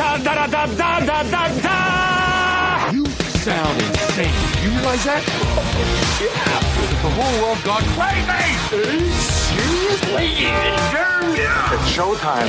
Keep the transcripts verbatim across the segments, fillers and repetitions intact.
da da da da da da da. You sound insane. You realize that? Oh, yeah. The whole world gone crazy. Seriously? Yeah. It's showtime.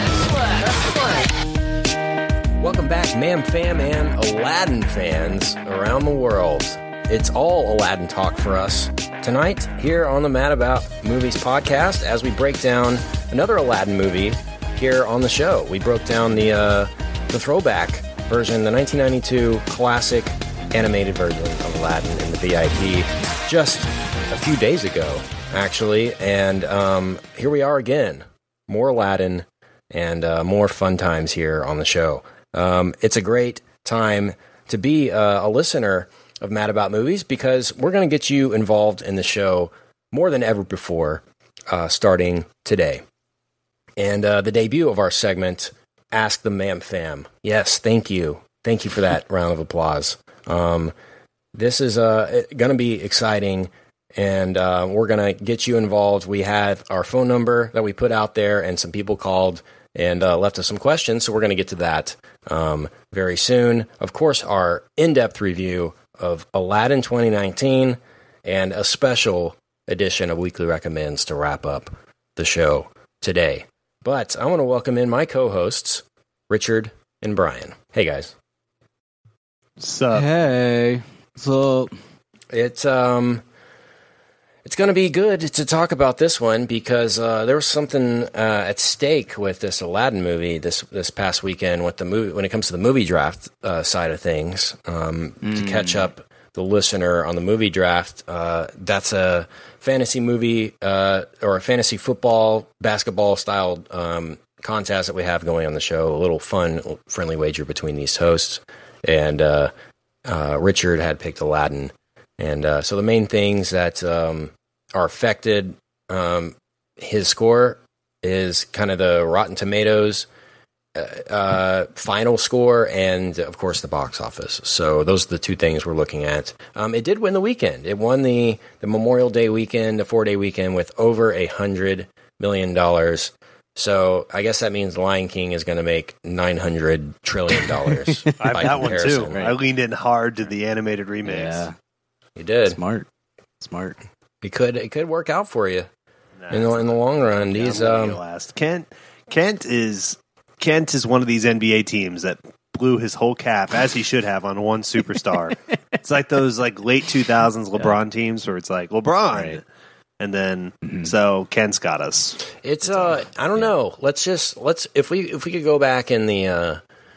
Welcome back, Mam Fam and Aladdin fans around the world. It's all Aladdin talk for us tonight here on the Mad About Movies podcast as we break down another Aladdin movie here on the show. We broke down the uh, the throwback version, the nineteen ninety-two classic animated version of Aladdin in the V I P just a few days ago, actually. And um, here we are again. More Aladdin and uh, more fun times here on the show. Um, it's a great time to be uh, a listener of Mad About Movies because we're going to get you involved in the show more than ever before, uh, starting today. And uh, the debut of our segment, Ask the Mam Fam. Yes, thank you. Thank you for that round of applause. Um, this is uh, going to be exciting, and uh, we're going to get you involved. We had our phone number that we put out there, and some people called and uh, left us some questions, so we're going to get to that um, very soon. Of course, our in-depth review of Aladdin twenty nineteen and a special edition of Weekly Recommends to wrap up the show today. But I want to welcome in my co-hosts, Richard and Brian. Hey, guys. What's up? Hey. So It's um, it's going to be good to talk about this one because uh, there was something uh, at stake with this Aladdin movie this this past weekend with the movie when it comes to the movie draft uh, side of things. Um, mm. To catch up the listener on the movie draft, uh, that's a fantasy movie uh, or a fantasy football basketball style um, contest that we have going on the show. A little fun, friendly wager between these hosts, and uh, uh, Richard had picked Aladdin. And uh, so the main things that um, are affected um, his score is kind of the Rotten Tomatoes uh, uh, final score and, of course, the box office. So those are the two things we're looking at. Um, it did win the weekend. It won the, the Memorial Day weekend, the four-day weekend, with over a one hundred million dollars. So I guess that means Lion King is going to make nine hundred trillion dollars. I have that one, too. Right? I leaned in hard to the animated remakes. Yeah. You did. Smart. Smart. It could it could work out for you nah, in the in the long run. Yeah, these um, last. Kent Kent is Kent is one of these N B A teams that blew his whole cap, as he should have, on one superstar. It's like those like late two thousands LeBron yeah. teams where it's like LeBron, right. and then mm-hmm. so Kent's got us. It's uh I don't yeah. know. Let's just let's if we if we could go back in the uh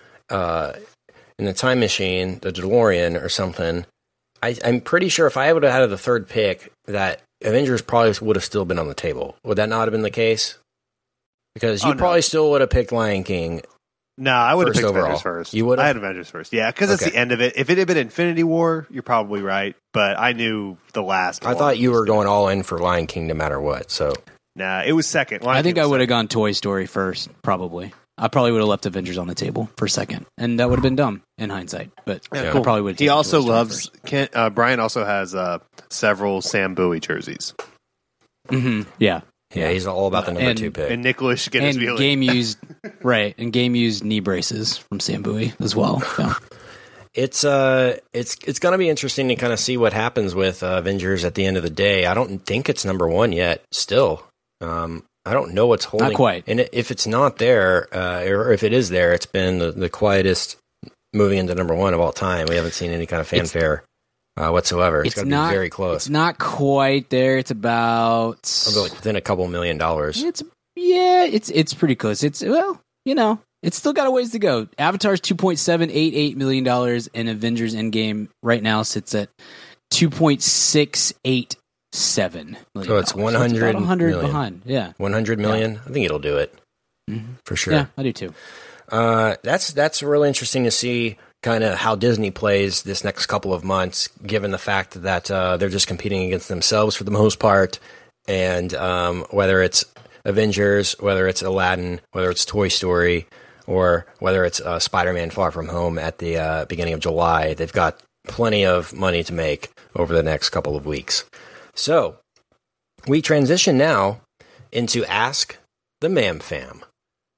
uh in the time machine, the DeLorean or something. I, I'm pretty sure if I would have had the third pick, that Avengers probably would have still been on the table. Would that not have been the case? Because you oh, probably no. still would have picked Lion King. No, I would have picked overall. Avengers first. You would have? I had Avengers first. Yeah, because it's okay. the end of it. If it had been Infinity War, you're probably right. But I knew the last I one thought you were good. going all in for Lion King no matter what. So Nah, it was second. Lion I think King I would have second. gone Toy Story first, probably. I probably would have left Avengers on the table for second, and that would have been dumb in hindsight. But yeah, I cool. probably would. He also loves. Kent, uh, Brian also has uh, several Sam Bowie jerseys. Mm-hmm. Yeah, yeah, he's all about the number and, two pick. And Nicholas and game used right, and game used knee braces from Sam Bowie as well. So. It's uh, it's it's going to be interesting to kind of see what happens with uh, Avengers at the end of the day. I don't think it's number one yet. Still, um, I don't know what's holding. Not quite. And if it's not there, uh, or if it is there, it's been the, the quietest moving into number one of all time. We haven't seen any kind of fanfare uh, whatsoever. It's, it's going to be very close. It's not quite there. It's about like within a couple million dollars. It's yeah. It's it's pretty close. It's well, you know, it's still got a ways to go. Avatar's two point seven eight eight million dollars, and Avengers Endgame right now sits at two point six eight. Seven million. So it's one hundred, so it's one hundred million. behind. Yeah, one hundred million. Yeah. I think it'll do it mm-hmm. for sure. Yeah, I do too. Uh, that's that's really interesting to see kind of how Disney plays this next couple of months, given the fact that uh, they're just competing against themselves for the most part, and um, whether it's Avengers, whether it's Aladdin, whether it's Toy Story, or whether it's uh, Spider-Man: Far From Home at the uh, beginning of July, they've got plenty of money to make over the next couple of weeks. So, we transition now into Ask the Mam Fam.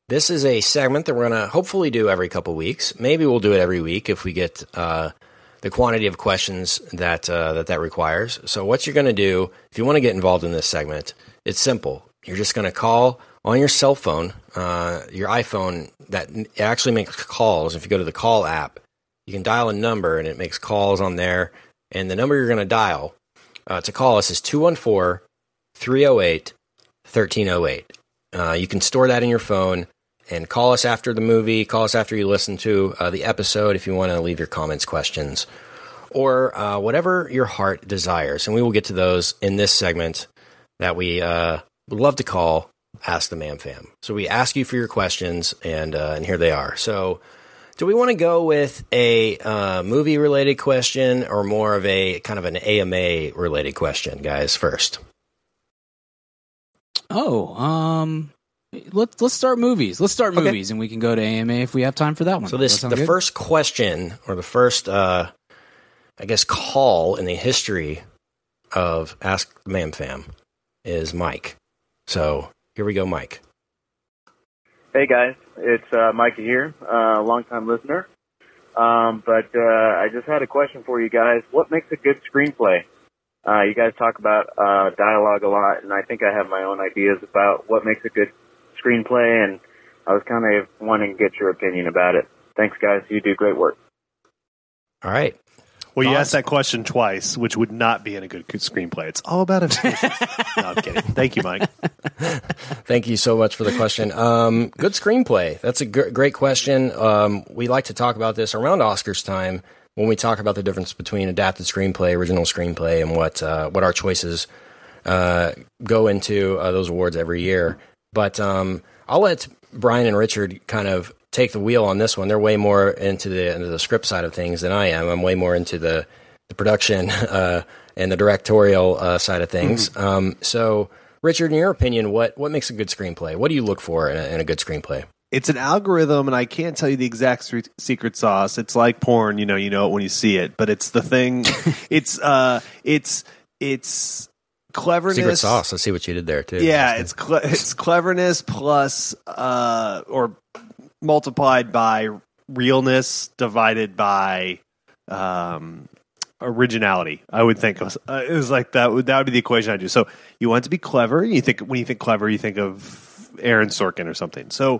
This is a segment that we're going to hopefully do every couple weeks. Maybe we'll do it every week if we get uh, the quantity of questions that uh, that that requires. So what you're going to do, if you want to get involved in this segment, it's simple. You're just going to call on your cell phone, uh, your iPhone, that actually makes calls. If you go to the call app, you can dial a number, and it makes calls on there. And the number you're going to dial uh, to call us is two one four, three oh eight, one three oh eight. Uh, you can store that in your phone and call us after the movie, call us after you listen to uh, the episode if you want to leave your comments, questions, or uh, whatever your heart desires. And we will get to those in this segment that we uh, would love to call Ask the Mam Fam. So we ask you for your questions, and uh, and here they are. So do we want to go with a uh, movie-related question or more of a kind of an A M A-related question, guys, first? Oh, um... Let's let's start movies. Let's start movies, okay. And we can go to A M A if we have time for that one. So this the good? first question, or the first, uh, I guess, call in the history of Ask the Mam Fam is Mike. So here we go, Mike. Hey guys, it's uh, Mikey here, uh, long-time listener. Um, but uh, I just had a question for you guys. What makes a good screenplay? Uh, you guys talk about uh, dialogue a lot, and I think I have my own ideas about what makes a good screenplay, and I was kind of wanting to get your opinion about it. Thanks, guys. You do great work. All right. Well, Thoughts? You asked that question twice, which would not be in a good screenplay. It's all about emotions. No, I'm kidding. Thank you, Mike. Thank you so much for the question. Um, good screenplay. That's a g- great question. Um, we like to talk about this around Oscars time when we talk about the difference between adapted screenplay, original screenplay, and what uh, what our choices uh, go into uh, those awards every year. But um, I'll let Brian and Richard kind of take the wheel on this one. They're way more into the into the script side of things than I am. I'm way more into the, the production uh, and the directorial uh, side of things. Mm-hmm. Um, so, Richard, in your opinion, what, what makes a good screenplay? What do you look for in a, in a good screenplay? It's an algorithm, and I can't tell you the exact secret sauce. It's like porn, you know, you know it when you see it. But it's the thing. it's uh, it's it's. Cleverness, secret sauce. Let's see what you did there too. Yeah, it's cle- it's cleverness plus uh, or multiplied by realness divided by um, originality. I would think uh, it was like that. Would that would be the equation I do? So you want to be clever. You think when you think clever, you think of Aaron Sorkin or something. So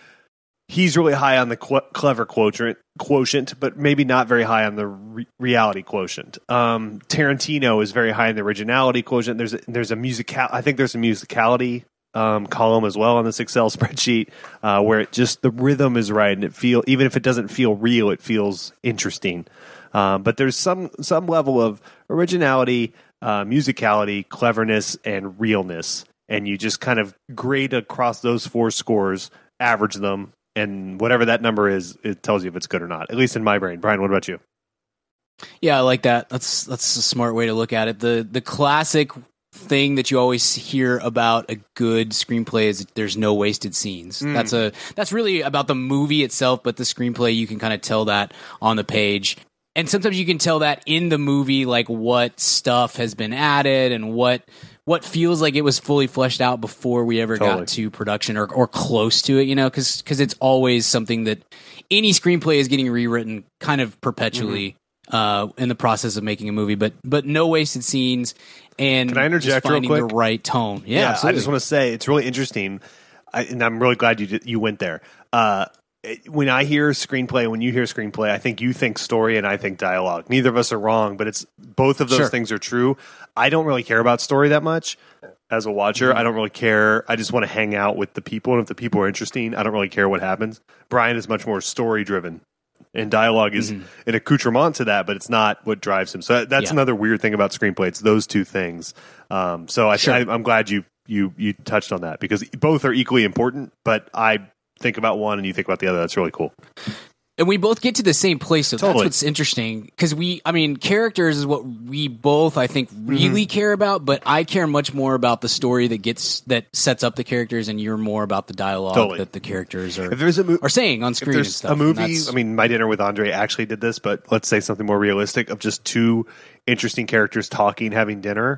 he's really high on the qu- clever quotient, quotient, but maybe not very high on the re- reality quotient. Um, Tarantino is very high in the originality quotient. There's a, there's a musical. I think there's a musicality um, column as well on this Excel spreadsheet uh, where it just the rhythm is right, and it feel even if it doesn't feel real, it feels interesting. Um, but there's some some level of originality, uh, musicality, cleverness, and realness, and you just kind of grade across those four scores, average them. And whatever that number is, it tells you if it's good or not. At least in my brain. Brian, what about you? Yeah, I like that. That's that's a smart way to look at it. The the classic thing that you always hear about a good screenplay is there's no wasted scenes. Mm. That's a that's really about the movie itself, but the screenplay you can kind of tell that on the page. And sometimes you can tell that in the movie, like what stuff has been added and what what feels like it was fully fleshed out before we ever totally. got to production or, or close to it, you know, because because it's always something that any screenplay is getting rewritten kind of perpetually mm-hmm. uh, in the process of making a movie. But but no wasted scenes and Can I interject just finding real quick? the right tone. Yeah, yeah absolutely. I just want to say it's really interesting, I, and I'm really glad you did, you went there. Uh, when I hear screenplay, when you hear screenplay, I think you think story and I think dialogue. Neither of us are wrong, but it's both of those sure. things are true. I don't really care about story that much as a watcher. Mm-hmm. I don't really care. I just want to hang out with the people, and if the people are interesting, I don't really care what happens. Brian is much more story driven, and dialogue is mm-hmm. an accoutrement to that, but it's not what drives him. So that's yeah. another weird thing about screenplay. It's those two things. Um, so I, sure. I, I'm glad you you you touched on that because both are equally important, but I think about one and you think about the other. That's really cool. And we both get to the same place, so totally. That's what's interesting. Because we, I mean, characters is what we both, I think, really mm-hmm. care about. But I care much more about the story that gets that sets up the characters, and you're more about the dialogue totally. that the characters are if there's a mo- are saying on screen. If there's and stuff, a movie, I mean, My Dinner with Andre actually did this, but let's say something more realistic of just two interesting characters talking, having dinner.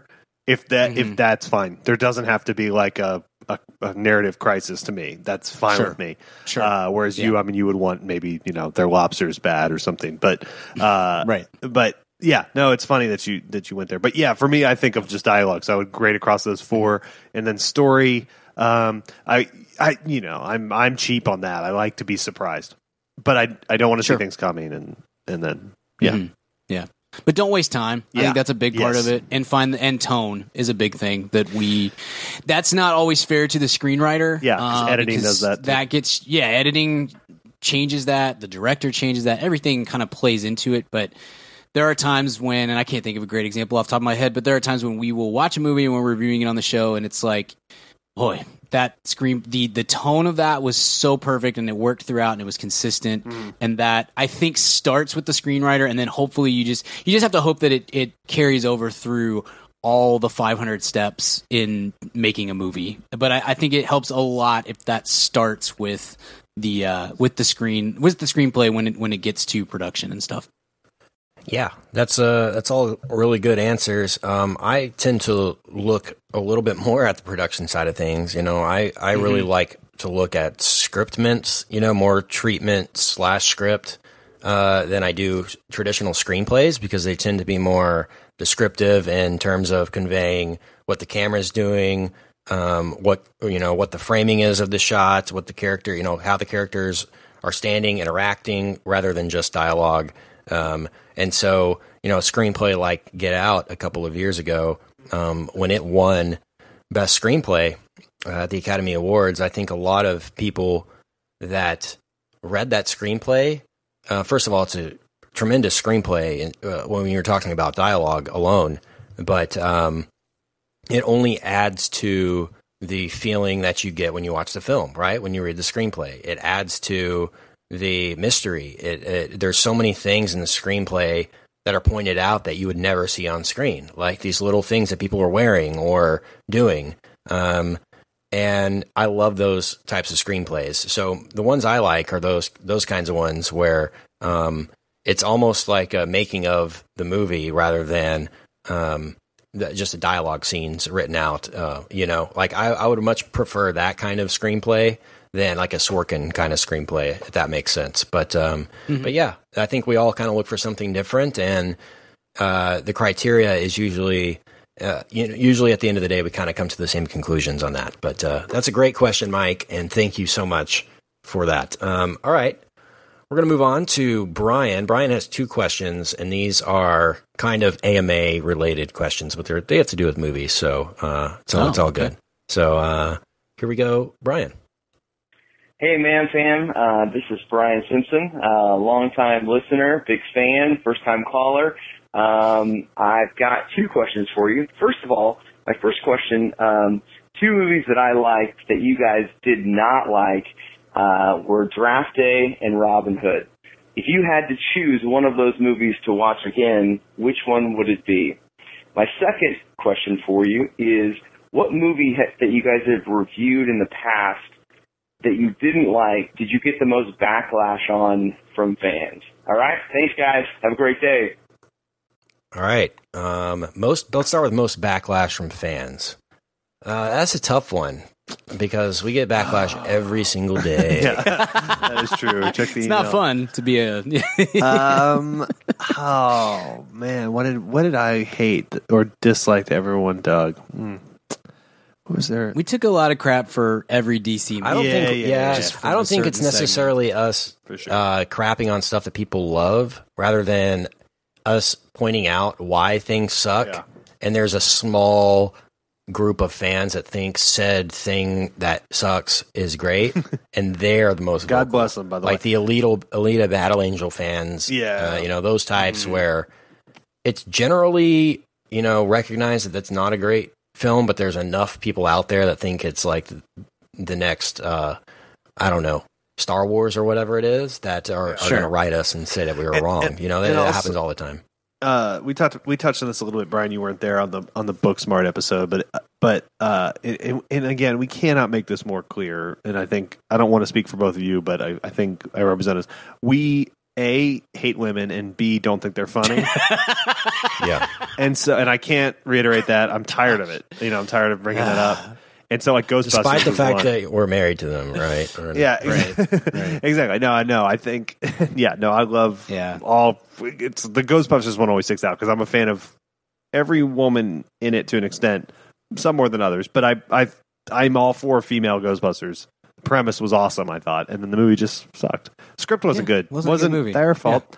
if that Mhm. if that's fine. There doesn't have to be like a a, a narrative crisis to me. That's fine Sure. with me. Sure. Uh, whereas you, Yeah. I mean, you would want maybe you know their lobster's bad or something. But uh, Right. But yeah, no, it's funny that you that you went there. But yeah, for me, I think of just dialogue. So I would grade across those four, and then story. Um, I I you know I'm I'm cheap on that. I like to be surprised, but I I don't want to Sure. see things coming and and then yeah. Mhm. Yeah. But don't waste time. I Yeah. think that's a big part Yes. of it. And find and tone is a big thing that we. That's not always fair to the screenwriter. Yeah, 'cause uh, editing because does that, too. That gets yeah. Editing changes that. The director changes that. Everything kind of plays into it. But there are times when, and I can't think of a great example off the top of my head, but there are times when we will watch a movie and we're reviewing it on the show, and it's like, boy, that screen, the the tone of that was so perfect, and it worked throughout, and it was consistent, Mm. and that I think starts with the screenwriter, and then hopefully you just you just have to hope that it it carries over through all the five hundred steps in making a movie. But I, I think it helps a lot if that starts with the uh, with the screen with the screenplay when it when it gets to production and stuff. Yeah, that's uh that's all really good answers. Um, I tend to look a little bit more at the production side of things. You know, I, I really like to look at scriptments, you know, more treatment slash script uh, than I do traditional screenplays, because they tend to be more descriptive in terms of conveying what the camera's doing, um, what you know, what the framing is of the shots, what the character, you know, how the characters are standing, interacting, rather than just dialogue. Um, and so, you know, a screenplay like Get Out a couple of years ago, um, when it won Best Screenplay uh, at the Academy Awards, I think a lot of people that read that screenplay, uh, first of all, it's a tremendous screenplay uh, when you're talking about dialogue alone, but um, it only adds to the feeling that you get when you watch the film, right? When you read the screenplay, it adds to the mystery. It, it, there's so many things in the screenplay that are pointed out that you would never see on screen, like these little things that people are wearing or doing. Um, and I love those types of screenplays. So the ones I like are those those kinds of ones where um, it's almost like a making of the movie rather than um, the, just the dialogue scenes written out. Uh, you know, like I, I would much prefer that kind of screenplay than like a Sorkin kind of screenplay, if that makes sense. But um, mm-hmm. but yeah, I think we all kind of look for something different, and uh, the criteria is usually uh, you know, usually at the end of the day we kind of come to the same conclusions on that. But uh, that's a great question, Mike, and thank you so much for that. Um, all right, we're gonna move on to Brian. Brian has two questions, and these are kind of A M A related questions, but they're, they have to do with movies, so uh, so oh, it's all okay. good. So uh, here we go, Brian. Hey, Man Fam. Uh, this is Brian Simpson, uh, longtime listener, big fan, first-time caller. Um, I've got two questions for you. First of all, my first question, um, two movies that I liked that you guys did not like uh, were Draft Day and Robin Hood. If you had to choose one of those movies to watch again, which one would it be? My second question for you is, what movie ha- that you guys have reviewed in the past that you didn't like, did you get the most backlash on from fans? All right. Thanks, guys. Have a great day. All right. Um, most. Let's start with most backlash from fans. Uh, that's a tough one because we get backlash every single day. Yeah, that is true. Check the it's email. not fun to be a. um. Oh man, what did what did I hate or dislike that everyone dug? Hmm. What was there? We took a lot of crap for every D C movie. I don't Yeah, think. yeah, Yeah, yeah. I don't think it's necessarily segment. us For sure. uh, crapping on stuff that people love, rather than us pointing out why things suck. Yeah. And there's a small group of fans that think said thing that sucks is great, and they're the most. God vocal. bless them. By the like way, the Alita, Alita Battle Angel fans. Yeah. uh, you know those types Mm. where it's generally you know recognized that that's not a great film, but there's enough people out there that think it's like the next, uh, I don't know, Star Wars or whatever it is that are, are Sure. going to write us and say that we were And- wrong. and- you know, that, and that also- happens all the time. uh, we talked we touched on this a little bit, Brian. You weren't there on the on the Booksmart episode, but but uh, it, it, and again, we cannot make this more clear. And I think I don't want to speak for both of you, but I, I think I represent us. We A, hate women, and B, don't think they're funny. Yeah. And so, and I can't reiterate that. I'm tired of it. You know, I'm tired of bringing that up. And so, like Ghostbusters, Despite the was fact one. that we're married to them, right? Or- Yeah, Right, right. exactly. No, I know. I think, yeah, no, I love Yeah. all. It's the Ghostbusters one always sticks out because I'm a fan of every woman in it to an extent, some more than others. But I, I, I'm all for female Ghostbusters. The premise was awesome, I thought, and then the movie just sucked. Script wasn't Yeah, good. wasn't a Wasn't, good movie. their fault.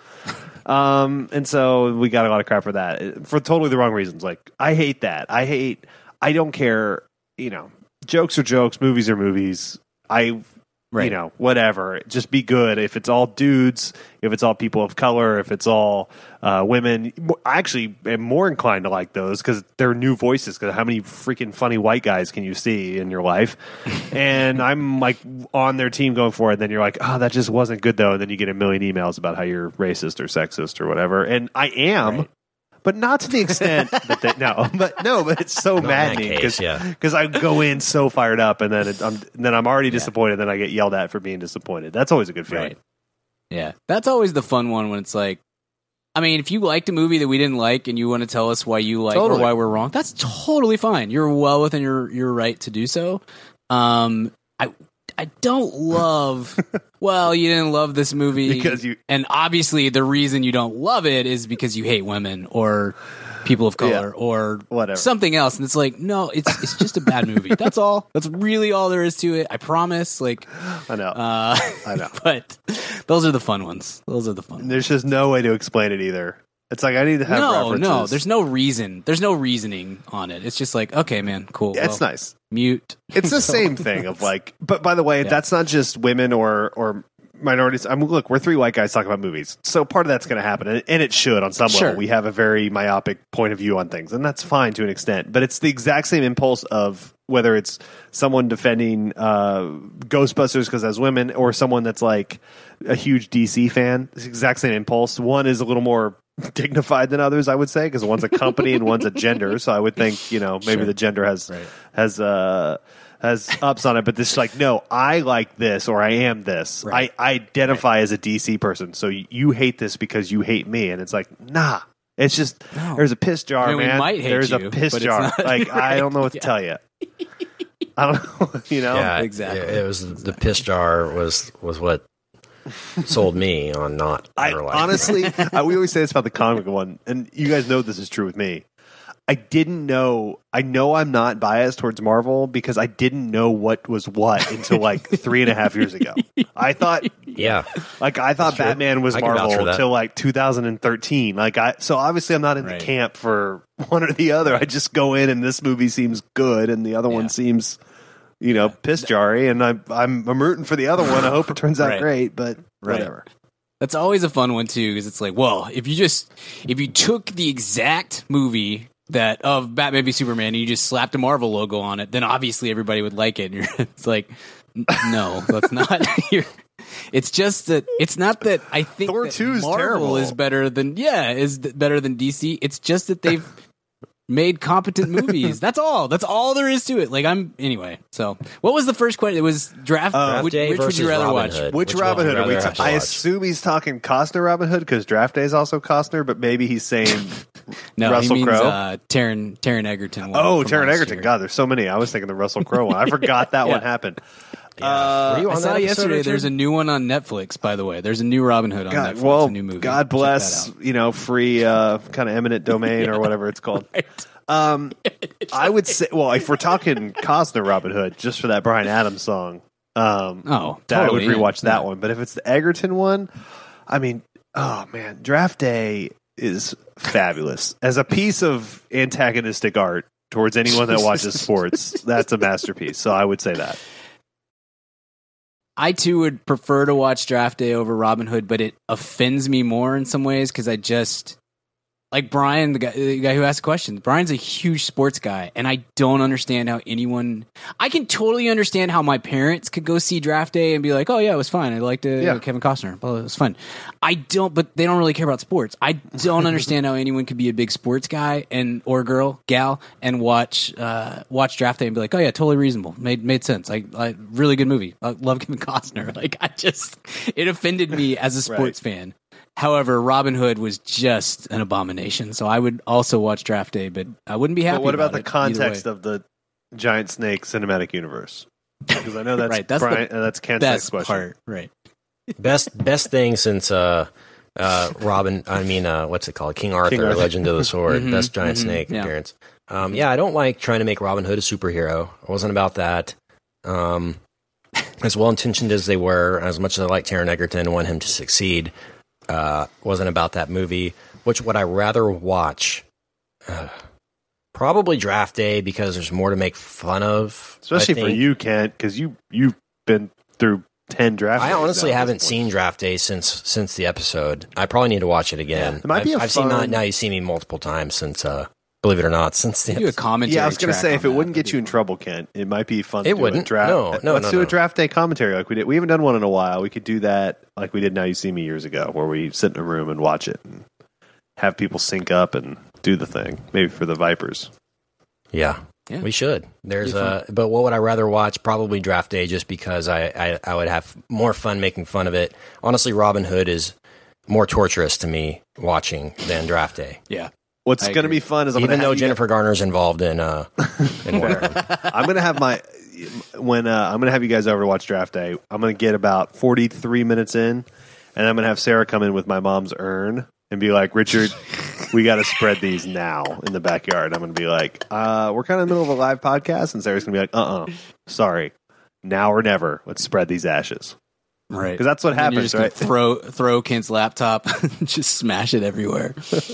Um, and so we got a lot of crap for that for totally the wrong reasons. Like I hate that. I hate. I don't care. You know, jokes are jokes. Movies are movies. I. Right. You know, whatever. Just be good. If it's all dudes, if it's all people of color, if it's all uh, women, I actually am more inclined to like those because they're new voices. Because how many freaking funny white guys can you see in your life? And I'm like on their team going for it. Then you're like, oh, that just wasn't good though. And then you get a million emails about how you're racist or sexist or whatever. And I am. Right. But not to the extent that they, no, but no, but it's so Not in that maddening case, because yeah. I go in so fired up and then it, I'm then I'm already disappointed. Then I get yelled at for being disappointed. That's always a good feeling. Right. Yeah. That's always the fun one when it's like, I mean, if you liked a movie that we didn't like and you want to tell us why you like Totally. or why we're wrong, that's totally fine. You're well within your, your right to do so. Um, I I don't love. Well, you didn't love this movie Because you- and obviously the reason you don't love it is because you hate women or people of color Yeah. or Whatever. something else. And it's like, no, it's it's just a bad movie. That's all. That's really all there is to it. I promise. Like, I know. uh, I know. but those are the fun ones. Those are the fun ones. There's just no way to explain it either. It's like I need to have No, references. no, there's no reason. There's no reasoning on it. It's just like, okay, man, cool. Yeah, it's well, nice. Mute. It's the same thing of like, but by the way, Yeah. that's not just women or or minorities. I mean, look, we're three white guys talking about movies, so part of that's going to happen, and, and it should on some Sure. level. We have a very myopic point of view on things, and that's fine to an extent. But it's the exact same impulse of whether it's someone defending uh, Ghostbusters because as women, or someone that's like a huge D C fan. It's the exact same impulse. One is a little more dignified than others, I would say, because one's a company and one's a gender. So I would think, you know, maybe Sure. the gender has Right. has uh, has ups on it, but this is like, no, I like this or I am this. Right. I, I identify as a D C person, so you hate this because you hate me, and it's like, nah. It's just No. there's a piss jar, I mean, we man. might hate there's you, a piss but it's jar. not- Like I don't know what to Yeah. tell you. I don't know. You know. Yeah, exactly. It, it was the piss jar was was what sold me on not I ever liking it. honestly, I, we always say this about the comic one, and you guys know this is true with me. I didn't know. I know I'm not biased towards Marvel because I didn't know what was what until like three and a half years ago. I thought, Yeah, like, I thought true. Batman was I can vouch for Marvel that. until like two thousand thirteen. Like, I so obviously I'm not in Right. the camp for one or the other. I just go in and this movie seems good, and the other Yeah. one seems, you know, piss jarry, and I'm I'm I'm rooting for the other one. I hope it turns out Right. great, but Right. whatever. That's always a fun one too, because it's like, well, if you just if you took the exact movie that of Batman v Superman and you just slapped a Marvel logo on it, then obviously everybody would like it. And you're, it's like, n- no, that's not. You're, it's just that it's not that I think Thor that two is Marvel terrible. is better than yeah is th- better than D C. It's just that they've made competent movies. That's all. That's all there is to it. Like I'm anyway. So what was the first question? It was draft. Uh, which Day which would versus you rather Robin watch? Hood. Which, Which Robin one Hood would you are we? rather ta- have to I watch? assume he's talking Costner Robin Hood because Draft Day is also Costner, but maybe he's saying No, Russell he means Crowe? uh, Taron Taron Egerton. one oh from Taron last Egerton. year. God, there's so many. I was thinking the Russell Crowe one. I forgot that one Yeah. happened. Were Uh, you I on saw that episode, yesterday. Richard? There's a new one on Netflix. By the way, there's a new Robin Hood on God, Netflix. well, a new movie. God Check bless that out. you know free uh, kind of eminent domain or whatever it's called. Um, I would say, well, if we're talking Costner Robin Hood, just for that Bryan Adams song, um, Oh, that I would totally, rewatch yeah. that one. But if it's the Egerton one, I mean, oh man, Draft Day is fabulous as a piece of antagonistic art towards anyone that watches sports. That's a masterpiece. So I would say that. I too would prefer to watch Draft Day over Robin Hood, but it offends me more in some ways because I just like Brian, the guy, the guy who asked the question. Brian's a huge sports guy, and I don't understand how anyone. I can totally understand how my parents could go see Draft Day and be like, "Oh yeah, it was fine. I liked it. Yeah. Kevin Costner. Well, it was fun." I don't, but they don't really care about sports. I don't understand how anyone could be a big sports guy and or girl, gal, and watch uh, watch Draft Day and be like, "Oh yeah, totally reasonable. Made made sense. I, I really good movie. I love Kevin Costner." Like I just, it offended me as a sports fan. However, Robin Hood was just an abomination, so I would also watch Draft Day, but I wouldn't be happy. But what about, about the it context either way. of the Giant Snake cinematic universe? Because I know that's Right, that's Brian, the uh, that's Kent's next best question. part? Right. Best best thing since uh, uh, Robin. I mean, uh, what's it called? King Arthur, King Arthur. Legend of the Sword. Mhm, Best Giant mhm, Snake yeah. appearance. Um, yeah, I don't like trying to make Robin Hood a superhero. I wasn't about that. Um, as well intentioned as they were, as much as I like Taron Egerton and want him to succeed, uh, wasn't about that movie. Which would I rather watch? Uh, probably Draft Day because there's more to make fun of. Especially I for think. you, Kent, because you you've been through ten draft. I days honestly now at haven't this point. seen Draft Day since since the episode. I probably need to watch it again. Yeah, it might I've, be a I've seen fun- not, Now You See Me multiple times since, uh, believe it or not, since the Do a episode. commentary. Yeah, I was going to track say on if it that, wouldn't that'd get be you in trouble, Kent, it might be fun. It to do wouldn't. A draft. No, no, Let's no, do no. a draft day commentary like we did. We haven't done one in a while. We could do that like we did Now You See Me years ago, where we sit in a room and watch it and have people sync up and do the thing. Maybe for the Vipers. Yeah, Yeah. we should. There's Be uh, but what would I rather watch? Probably Draft Day, just because I, I I would have more fun making fun of it. Honestly, Robin Hood is more torturous to me watching than Draft Day. Yeah. What's I going to agree. be fun is I'm Even gonna though have you Jennifer Garner's involved in uh in one of them. I'm going to have my when uh, I'm going to have you guys over to watch Draft Day. I'm going to get about forty-three minutes in, and I'm going to have Sarah come in with my mom's urn and be like, Richard, we got to spread these now in the backyard. I'm going to be like, uh, we're kind of in the middle of a live podcast, and Sarah's going to be like, uh-uh, sorry, now or never. Let's spread these ashes. Right. Because that's what And then you're happens, just gonna right? Throw throw Kent's laptop, just smash it everywhere.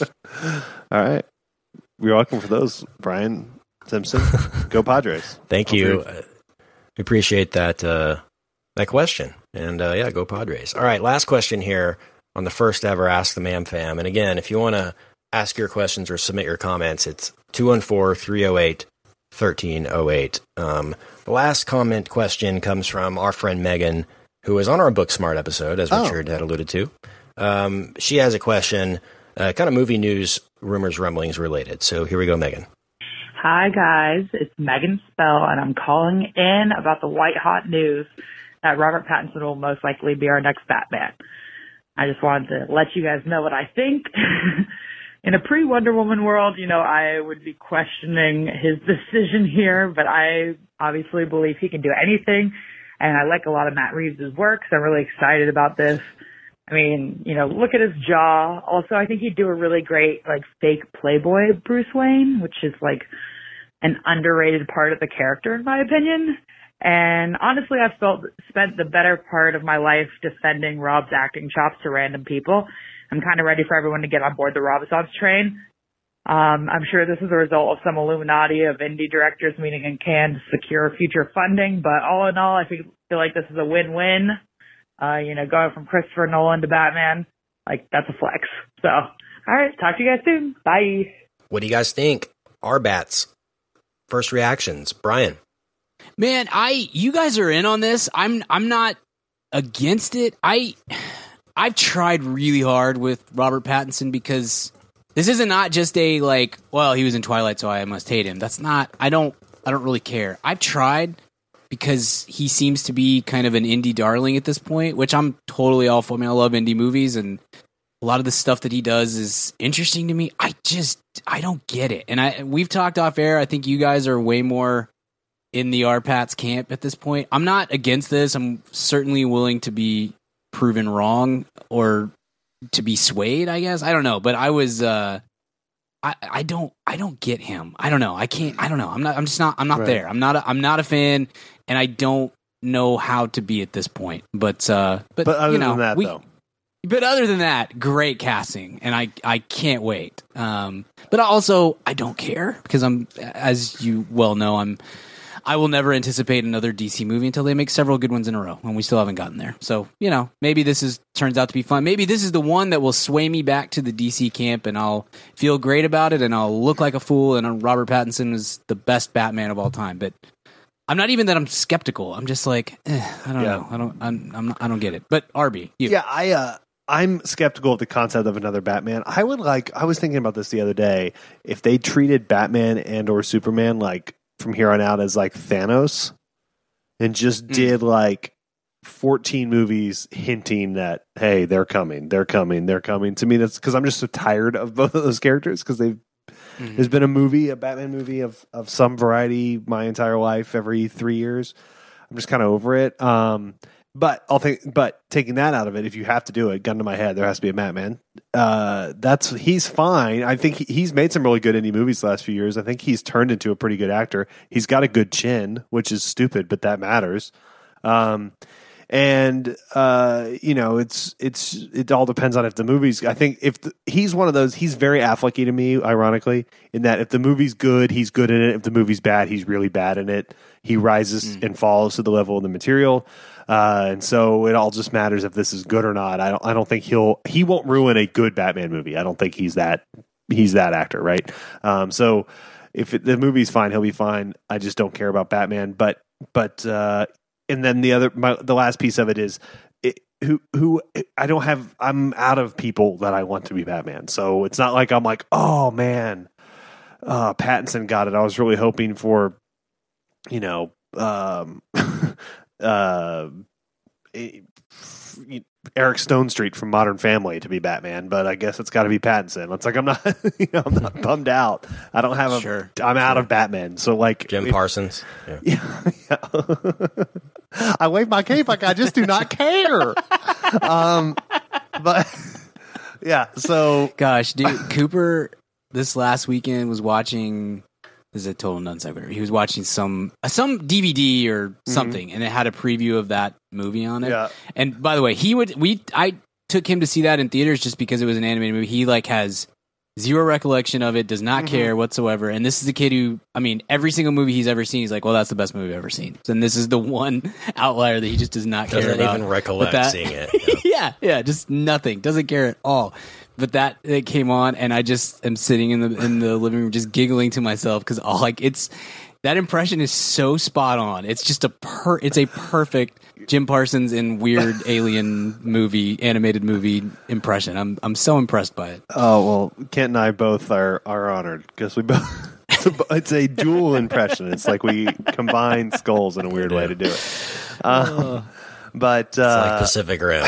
All right. You're welcome for those, Brian Simpson. Go Padres. Thank Hopefully- you. Uh, we appreciate that uh, that question. And uh, yeah, go Padres. All right, last question here on the first ever Ask the Mam Fam. And again, if you want to ask your questions or submit your comments, it's two one four, three oh eight, one three oh eight. Um, the last comment question comes from our friend Megan, who was on our Book Smart episode, as Oh. Richard had alluded to. Um, she has a question, uh, kind of movie news, rumors, rumblings related. So here we go, Megan. Hi, guys. It's Megan Spell, and I'm calling in about the white hot news that Robert Pattinson will most likely be our next Batman. I just wanted to let you guys know what I think. In a pre-Wonder Woman world, you know, I would be questioning his decision here, but I obviously believe he can do anything, and I like a lot of Matt Reeves' work, so I'm really excited about this. I mean, you know, look at his jaw. Also, I think he'd do a really great, like, fake Playboy Bruce Wayne, which is, like, an underrated part of the character, in my opinion. And honestly, I've felt, spent the better part of my life defending Rob's acting chops to random people. I'm kind of ready for everyone to get on board the Renaissance train. Um, I'm sure this is a result of some Illuminati of indie directors meeting in Cannes to secure future funding, but all in all, I feel, feel like this is a win-win. Uh, you know, going from Christopher Nolan to Batman, like, that's a flex. So, all right, talk to you guys soon. Bye. What do you guys think? Our bats. First reactions. Brian. Man, I you guys are in on this. I'm I'm not against it. I I've tried really hard with Robert Pattinson because this isn't not just a like, well, he was in Twilight, so I must hate him. That's not. I don't. I don't really care. I've tried because he seems to be kind of an indie darling at this point, which I'm totally all for. I mean, I love indie movies, and a lot of the stuff that he does is interesting to me. I just I don't get it. And I we've talked off air. I think you guys are way more in the R Pats camp at this point. I'm not against this. I'm certainly willing to be proven wrong or to be swayed, I guess. I don't know, but I was uh I I don't I don't get him. I don't know. I can't I don't know. I'm not I'm just not I'm not Right. there. I'm not a, I'm not a fan, and I don't know how to be at this point. But uh but, But other you know, than that, we, though. But other than that, great casting, and I, I can't wait. Um, but also, I don't care because I'm, as you well know, I'm, I will never anticipate another D C movie until they make several good ones in a row, and we still haven't gotten there. So you know, maybe this is turns out to be fun. Maybe this is the one that will sway me back to the D C camp, and I'll feel great about it, and I'll look like a fool. And Robert Pattinson is the best Batman of all time, but. I'm not even that I'm skeptical. I'm just like, eh, I don't Yeah. know. I don't. I'm. I'm not, I don't get it. But Arby, you. Yeah, I uh, I'm skeptical of the concept of another Batman. I would like. I was thinking about this the other day. If they treated Batman and or Superman like from here on out as like Thanos, and just Mm. did like fourteen movies hinting that, hey, they're coming, they're coming, they're coming. To me, that's because I'm just so tired of both of those characters because they've mm-hmm. there's been a movie, a Batman movie of of some variety my entire life every three years. I'm just kind of over it. Um, but I'll think, but taking that out of it, if you have to do it, gun to my head, there has to be a Batman. Uh, that's he's fine. I think he, he's made some really good indie movies the last few years. I think he's turned into a pretty good actor. He's got a good chin, which is stupid, but that matters. Um, and uh, you know, it's it's it all depends on if the movie's. I think if the, he's one of those, he's very Afflecky to me, ironically, in that if the movie's good, he's good in it. If the movie's bad, he's really bad in it. He rises mm. and falls to the level of the material. Uh, and so it all just matters if this is good or not. I don't. I don't think he'll. He won't ruin a good Batman movie. I don't think he's that. He's that actor, right? Um, so if it, the movie's fine, he'll be fine. I just don't care about Batman. But but uh, and then the other, my, the last piece of it is it, who who I don't have. I'm out of people that I want to be Batman. So it's not like I'm like, oh man, uh, Pattinson got it. I was really hoping for, you know. Um, Uh, Eric Stone Street from Modern Family to be Batman, but I guess it's got to be Pattinson. It's like I'm not, you know, I'm not bummed out. I don't have a. Sure, I'm out sure. of Batman. So like Jim if, Parsons. Yeah, yeah, yeah. I wave my cape like I just do not care. um, but yeah. So gosh, dude, Cooper this last weekend was watching. This is a total nonsense. He was watching some some D V D or something, mm-hmm. and it had a preview of that movie on it. Yeah. And by the way, he would we I took him to see that in theaters just because it was an animated movie. He like has zero recollection of it, does not mm-hmm. care whatsoever. And this is a kid who, I mean, every single movie he's ever seen, he's like, well, that's the best movie I've ever seen. And this is the one outlier that he just does not Doesn't care about. Doesn't even recollect that, seeing it. Yeah. yeah, yeah, just nothing. Doesn't care at all. But that it came on, and I just am sitting in the in the living room, just giggling to myself because all like it's that impression is so spot on. It's just a per. It's a perfect Jim Parsons in weird alien movie, animated movie impression. I'm I'm so impressed by it. Oh well, Kent and I both are are honored because we both. It's a, it's a dual impression. It's like we combine skulls in a weird way to do it. Um, oh. But uh, it's like Pacific Rim.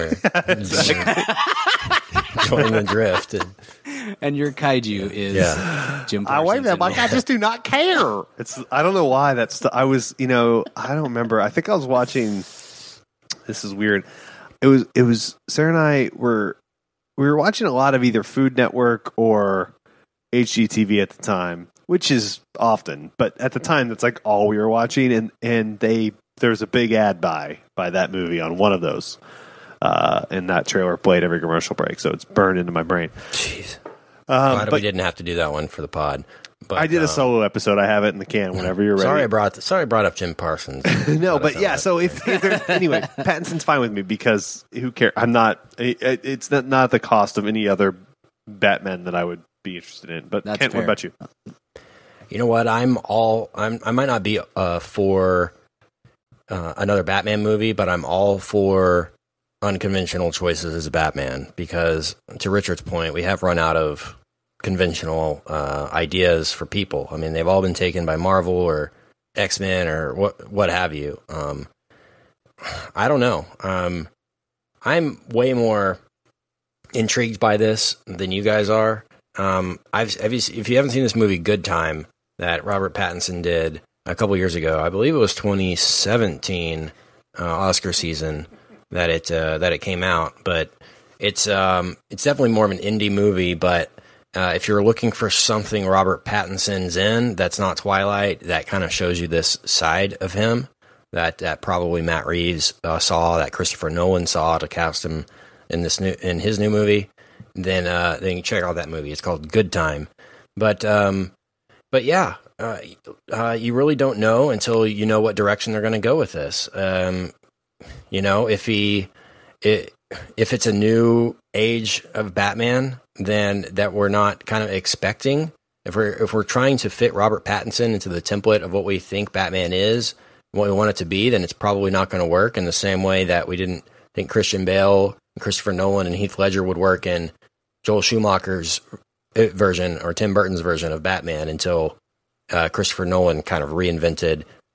Join the drift. And, and your kaiju is yeah. Jim Parsons. I wave them like I just do not care. It's I don't know why that's. I was you know I don't remember. I think I was watching. This is weird. It was it was Sarah and I were we were watching a lot of either Food Network or H G T V at the time, which is often, but at the time that's like all we were watching, and and they there's a big ad buy by that movie on one of those. Uh, and that trailer played every commercial break, so it's burned into my brain. Jeez. Um, Glad but we didn't have to do that one for the pod. But, I did a um, solo episode. I have it in the can whenever you're ready. Sorry I brought sorry I brought up Jim Parsons. No, but yeah. So if, if there's, anyway, Pattinson's fine with me because who cares? I'm not. It, it's not, not the cost of any other Batman that I would be interested in. But That's Kent, fair. what about you? You know what? I'm all. I'm. I might not be uh, for uh, another Batman movie, but I'm all for unconventional choices as a Batman because, to Richard's point, we have run out of conventional uh, ideas for people. I mean, they've all been taken by Marvel or X-Men or what what have you. Um, I don't know. Um, I'm way more intrigued by this than you guys are. Um, I've have you, if you haven't seen this movie, Good Time, that Robert Pattinson did a couple years ago, I believe it was twenty seventeen uh, Oscar season. That it uh, that it came out, but it's um, it's definitely more of an indie movie. But uh, if you're looking for something Robert Pattinson's in that's not Twilight, that kind of shows you this side of him that, that probably Matt Reeves uh, saw, that Christopher Nolan saw to cast him in this new in his new movie. Then uh, then you check out that movie. It's called Good Time. But um, but yeah, uh, uh, you really don't know until you know what direction they're going to go with this. Um, You know, if he, it, if it's a new age of Batman, then that we're not kind of expecting. If we're if we're trying to fit Robert Pattinson into the template of what we think Batman is, what we want it to be, then it's probably not going to work in the same way that we didn't think Christian Bale, Christopher Nolan, and Heath Ledger would work in Joel Schumacher's version or Tim Burton's version of Batman until uh, Christopher Nolan kind of reinvented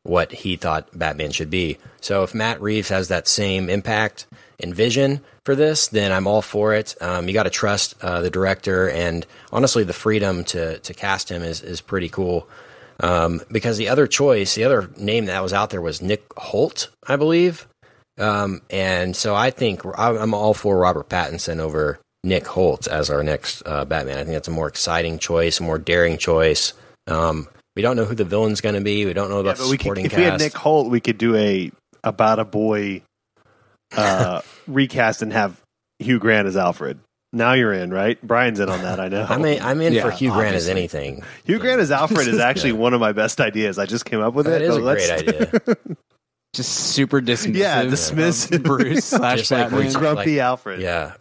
what he thought Batman should be. So if Matt Reeves has that same impact and vision for this, then I'm all for it. Um, you got to trust uh, the director, and honestly, the freedom to to cast him is is pretty cool. Um, because the other choice, the other name that was out there was Nick Holt, I believe. Um, and so I think I'm all for Robert Pattinson over Nick Holt as our next uh, Batman. I think that's a more exciting choice, a more daring choice. Um, we don't know who the villain's going to be. We don't know about yeah, the we supporting could, if cast. we had Nick Holt, we could do a About a Boy uh, recast and have Hugh Grant as Alfred. Now you're in, right? Brian's in on that, I know. I'm in, I'm in Yeah, for Hugh Grant as obviously. anything. Hugh Grant as Alfred is actually Yeah. one of my best ideas. I just came up with That it. is a but great let's- idea. Just super dismissive. Yeah, of dismissive. Bruce slash Just like Batman. Bruce- Grumpy Like- Alfred. Yeah.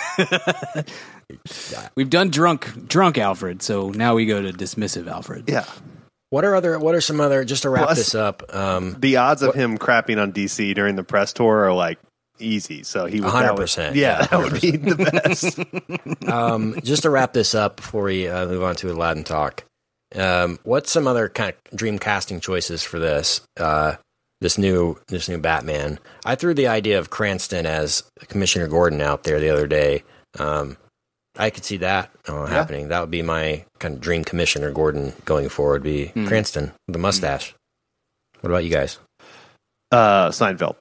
We've done drunk drunk Alfred, so now we go to dismissive Alfred. Yeah. What are other? What are some other? Just to wrap Plus- this up, um, The odds of What- him crapping on D C during the press tour are like easy. So he would one hundred that would- percent. Yeah, Yeah, that would be the best. um, just to wrap this up before we uh, move on to Aladdin talk. Um, what's some other kind of dream casting choices for this? Uh, this new this new Batman. I threw the idea of Cranston as Commissioner Gordon out there the other day. Um, I could see that uh, happening. That would be my kind of dream Commissioner Gordon going forward. Be Hmm. Cranston, with the mustache. What about you guys? Uh, Seinfeld.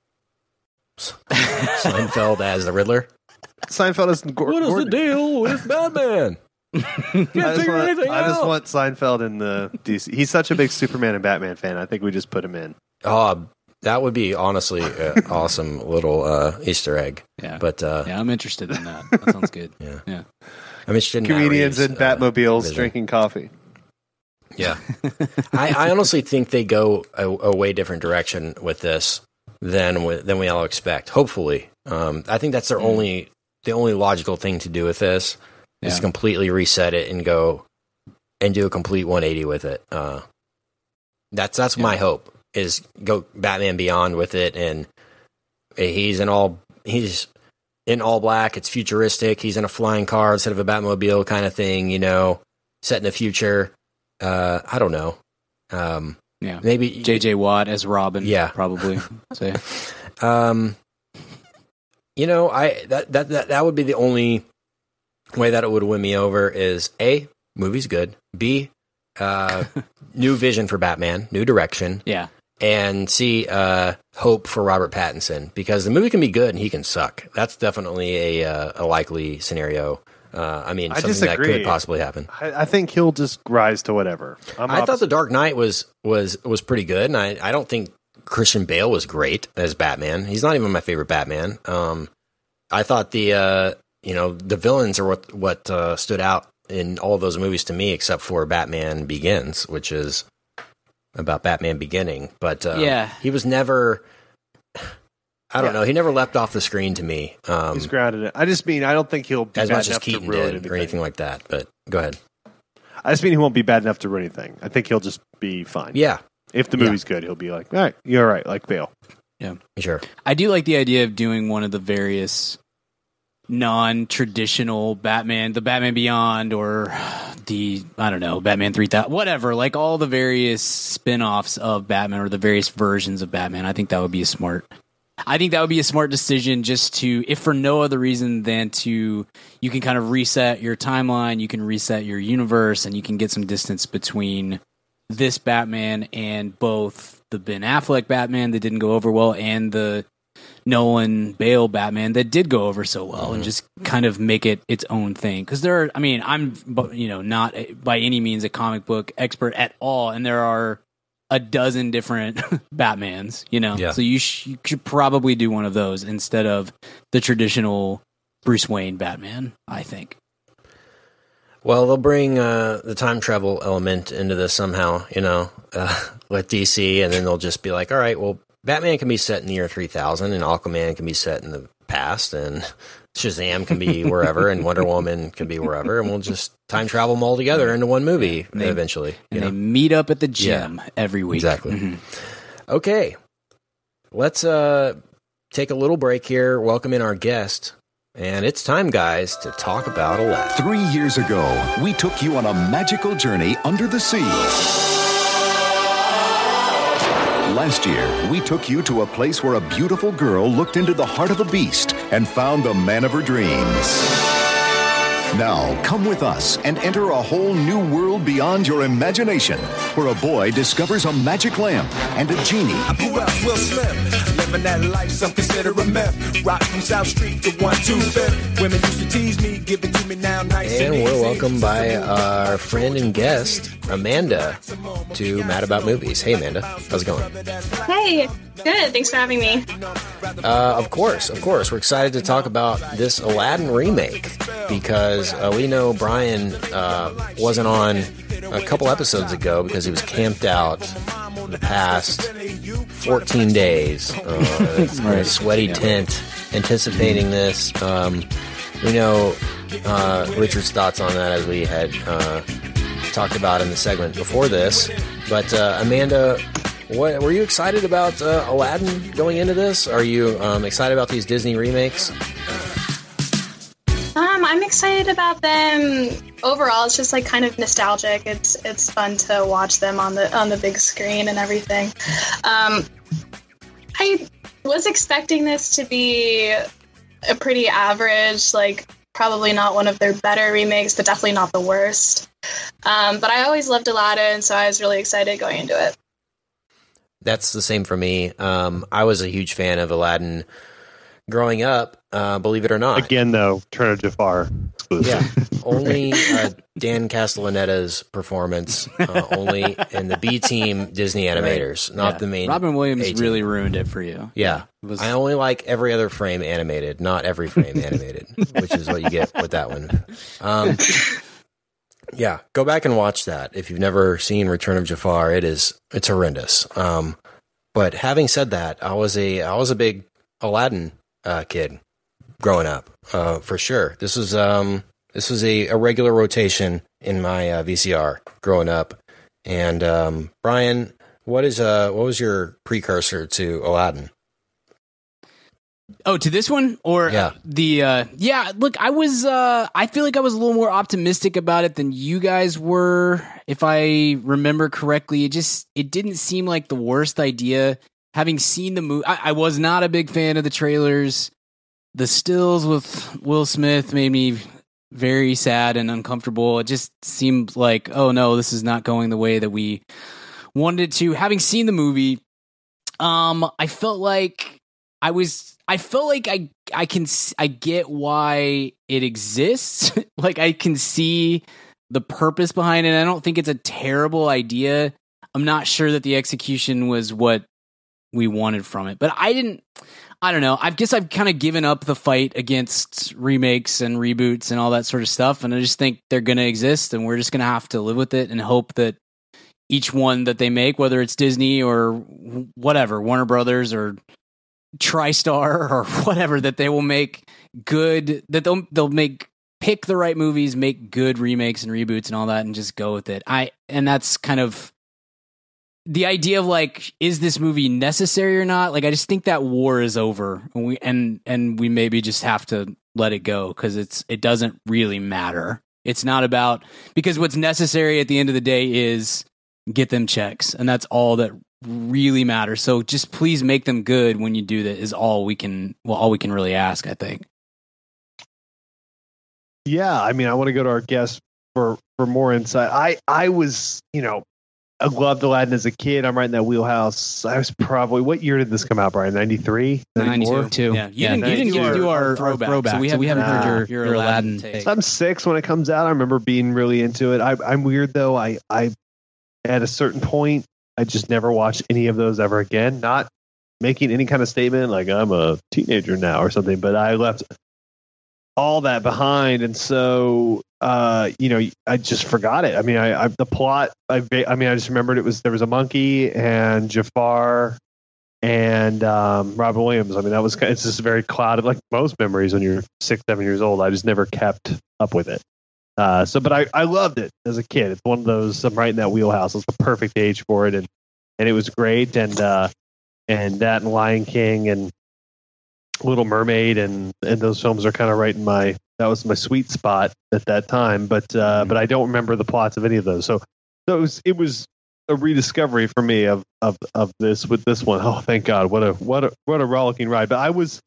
Seinfeld as the Riddler. Seinfeld is Gor- What is Gordon. the deal with Batman? I just, want, I just want Seinfeld in the D C. He's such a big Superman and Batman fan. I think we just put him in. Oh, that would be honestly an awesome little uh, Easter egg. Yeah. But uh, Yeah, I'm interested in that. That sounds good. Yeah. Yeah. I'm interested in Matt Comedians Reeves, in uh, Batmobiles vision. drinking coffee. Yeah, I, I honestly think they go a, a way different direction with this than with, than we all expect. Hopefully, um, I think that's their only the only logical thing to do with this is Yeah. completely reset it and go and do a complete one eighty with it. Uh, that's that's my hope is go Batman Beyond with it, and he's in all he's in all black. It's futuristic. He's in a flying car instead of a Batmobile kind of thing. You know, set in the future. Uh, I don't know. Um, Yeah. maybe J J Watt as Robin. Yeah. Probably. Say. Um, you know, I that, that that that would be the only way that it would win me over is A, movie's good. B, uh, new vision for Batman, new direction, Yeah. and C, uh, hope for Robert Pattinson because the movie can be good and he can suck. That's definitely a uh, a likely scenario. Uh, I mean, I something that disagree. could possibly happen. I, I think he'll just rise to whatever. I'm I thought opposite. The Dark Knight was was was pretty good, and I, I don't think Christian Bale was great as Batman. He's not even my favorite Batman. Um, I thought the uh, you know the villains are what what uh, stood out in all of those movies to me, except for Batman Begins, which is about Batman beginning. But uh, Yeah. he was never. I don't Yeah. know. He never left off the screen to me. Um, He's grounded in. I just mean I don't think he'll be as bad much as enough to Keaton ruin did, anything. or anything like that. But go ahead. I just mean he won't be bad enough to ruin anything. I think he'll just be fine. Yeah, If the Yeah. movie's good, he'll be like, all right, you're all right, like Bale. sure. I do like the idea of doing one of the various non-traditional Batman, the Batman Beyond, or the I don't know, Batman three thousand, whatever. Like all the various spin-offs of Batman or the various versions of Batman. I think that would be a smart. I think that would be a smart decision, just to, if for no other reason than to, you can kind of reset your timeline, you can reset your universe, and you can get some distance between this Batman and both the Ben Affleck Batman that didn't go over well and the Nolan Bale Batman that did go over so well, and just kind of make it its own thing. Because there are, I mean, I'm, you know, not by any means a comic book expert at all, and there are a dozen different Batmans, you know, Yeah. so you, sh- you should probably do one of those instead of the traditional Bruce Wayne Batman, I think. Well, they'll bring uh, the time travel element into this somehow, you know, uh, with D C, and then they'll just be like, all right, well, Batman can be set in the year three thousand, and Aquaman can be set in the past, and Shazam can be wherever, and Wonder Woman can be wherever, and we'll just time travel them all together into one movie And they- eventually. You And know? they meet up at the gym every week. Exactly. Mhm. Okay, let's uh, take a little break here, welcome in our guest, and it's time, guys, to talk about Aladdin. Three years ago, we took you on a magical journey under the sea. Last year, we took you to a place where a beautiful girl looked into the heart of a beast and found the man of her dreams. Now, come with us and enter a whole new world beyond your imagination, where a boy discovers a magic lamp and a genie. Who else will Smith? Living that life, some consider a myth. Rock from South Street to one two fifth. Women used to tease me, give it to me now nice And and we're easy. welcomed by our friend and guest, Amanda, to Mad About Movies. Hey, Amanda. How's it going? Hey, good. Thanks for having me. Uh, of course, of course. We're excited to talk about this Aladdin remake because uh, we know Brian uh, wasn't on a couple episodes ago because he was camped out the past fourteen days uh, in a sweaty tent anticipating this. Um, we know uh, Richard's thoughts on that as we had uh, talked about in the segment before this. But uh, Amanda, what were you excited about uh, Aladdin going into this? Are you um, excited about these Disney remakes? Um, I'm excited about them overall. It's just like kind of nostalgic. It's it's fun to watch them on the on the big screen and everything. Um, I was expecting this to be a pretty average, like probably not one of their better remakes, but definitely not the worst. Um, but I always loved Aladdin, so I was really excited going into it. That's the same for me. Um, I was a huge fan of Aladdin growing up, uh, believe it or not. Again, though, Return of Jafar exclusive. Yeah, only uh, Dan Castellaneta's performance, uh, only in the B team Disney animators, not Yeah. the main. Robin Williams A-team. really ruined it for you. Yeah, It was- I only like every other frame animated, not every frame animated, which is what you get with that one. Um, yeah, go back and watch that if you've never seen Return of Jafar. It is it's horrendous. Um, but having said that, I was a I was a big Aladdin uh, kid growing up, uh, for sure. This was um this was a, a regular rotation in my uh, V C R growing up. And um, Brian, what is uh what was your precursor to Aladdin? Oh, to this one or Yeah. the uh yeah, look, I was uh I feel like I was a little more optimistic about it than you guys were. If I remember correctly, it just it didn't seem like the worst idea. Having seen the movie, I, I was not a big fan of the trailers. The stills with Will Smith made me very sad and uncomfortable. It just seemed like, oh no, this is not going the way that we wanted it to. Having seen the movie, um, I felt like I was. I felt like I I can I get why it exists. Like I can see the purpose behind it. I don't think it's a terrible idea. I'm not sure that the execution was what we wanted from it, but I didn't. I don't know. I guess I've kind of given up the fight against remakes and reboots and all that sort of stuff, and I just think they're going to exist, and we're just going to have to live with it and hope that each one that they make, whether it's Disney or whatever, Warner Brothers or TriStar or whatever, that they will make good, that they'll they'll make pick the right movies, make good remakes and reboots and all that, and just go with it. I and that's kind of the idea of like, is this movie necessary or not? Like, I just think that war is over, and we and and we maybe just have to let it go because it's it doesn't really matter. It's not about, because what's necessary at the end of the day is get them checks, and that's all that really matters. So just please make them good when you do that is all we can. Well, all we can really ask, I think. Yeah, I mean, I want to go to our guest for for more insight. I I was, you know, I loved Aladdin as a kid. I'm right in that wheelhouse. I was probably, what year did this come out, Brian? ninety-three? ninety-two. Yeah, you didn't, you didn't get to do our, our throwback, throwback, so we haven't, so we haven't heard heard your, your Aladdin, Aladdin take. I'm six when it comes out. I remember being really into it. I, I'm weird though. I, I, at a certain point, I just never watched any of those ever again. Not making any kind of statement like I'm a teenager now or something, but I left all that behind, and so uh, you know, I just forgot it. I mean, I, I the plot. I, I mean, I just remembered it was there was a monkey and Jafar and um, Robin Williams. I mean, that was it's just very clouded, like most memories when you're six, seven years old. I just never kept up with it. Uh, so, but I, I loved it as a kid. It's one of those. I'm right in that wheelhouse. It's the perfect age for it, and and it was great. And uh, and that and Lion King and Little Mermaid and and those films are kind of right in my that was my sweet spot at that time. But uh, but I don't remember the plots of any of those. So so it was it was a rediscovery for me of, of, of this with this one. Oh, thank God. What a, what a, what a rollicking ride. But I was,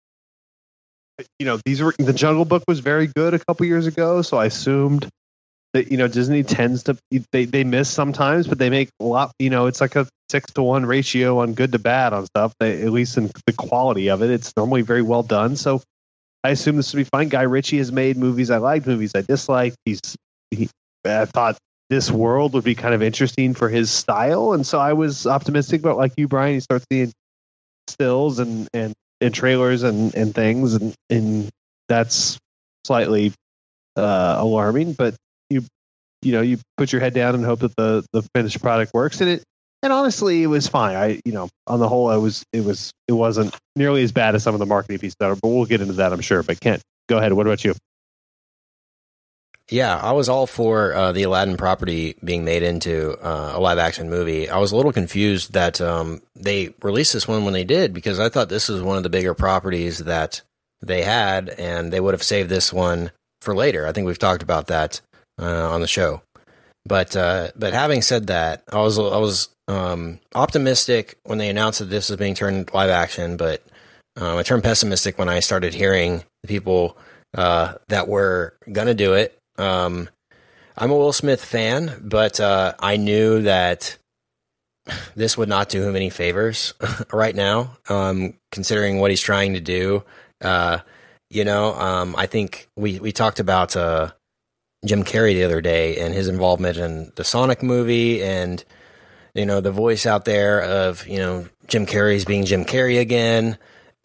you know, these were, the Jungle Book was very good a couple years ago. So I assumed that, you know, Disney tends to, they, they miss sometimes, but they make a lot, you know, it's like a six to one ratio on good to bad on stuff. They, at least in the quality of it, it's normally very well done. So I assume this would be fine. Guy Ritchie has made movies I liked, movies I disliked. He's, he, I thought this world would be kind of interesting for his style. And so I was optimistic, but like you, Brian, you start seeing stills and, and, and trailers and, and things. And, and that's slightly uh, alarming, but you, you know, you put your head down and hope that the, the finished product works. And it, and honestly, it was fine. I, you know, on the whole, I was, it was, it wasn't nearly as bad as some of the marketing pieces that are, but we'll get into that, I'm sure. But Kent, go ahead. What about you? Yeah, I was all for uh, the Aladdin property being made into uh, a live-action movie. I was a little confused that um, they released this one when they did, because I thought this was one of the bigger properties that they had, and they would have saved this one for later. I think we've talked about that uh, on the show. But uh, but having said that, I was I was um, optimistic when they announced that this was being turned live-action, but um, I turned pessimistic when I started hearing the people uh, that were going to do it. Um, I'm a Will Smith fan, but uh, I knew that this would not do him any favors right now, um, considering what he's trying to do. Uh, you know, um, I think we, we talked about uh, Jim Carrey the other day and his involvement in the Sonic movie, and, you know, the voice out there of, you know, Jim Carrey's being Jim Carrey again.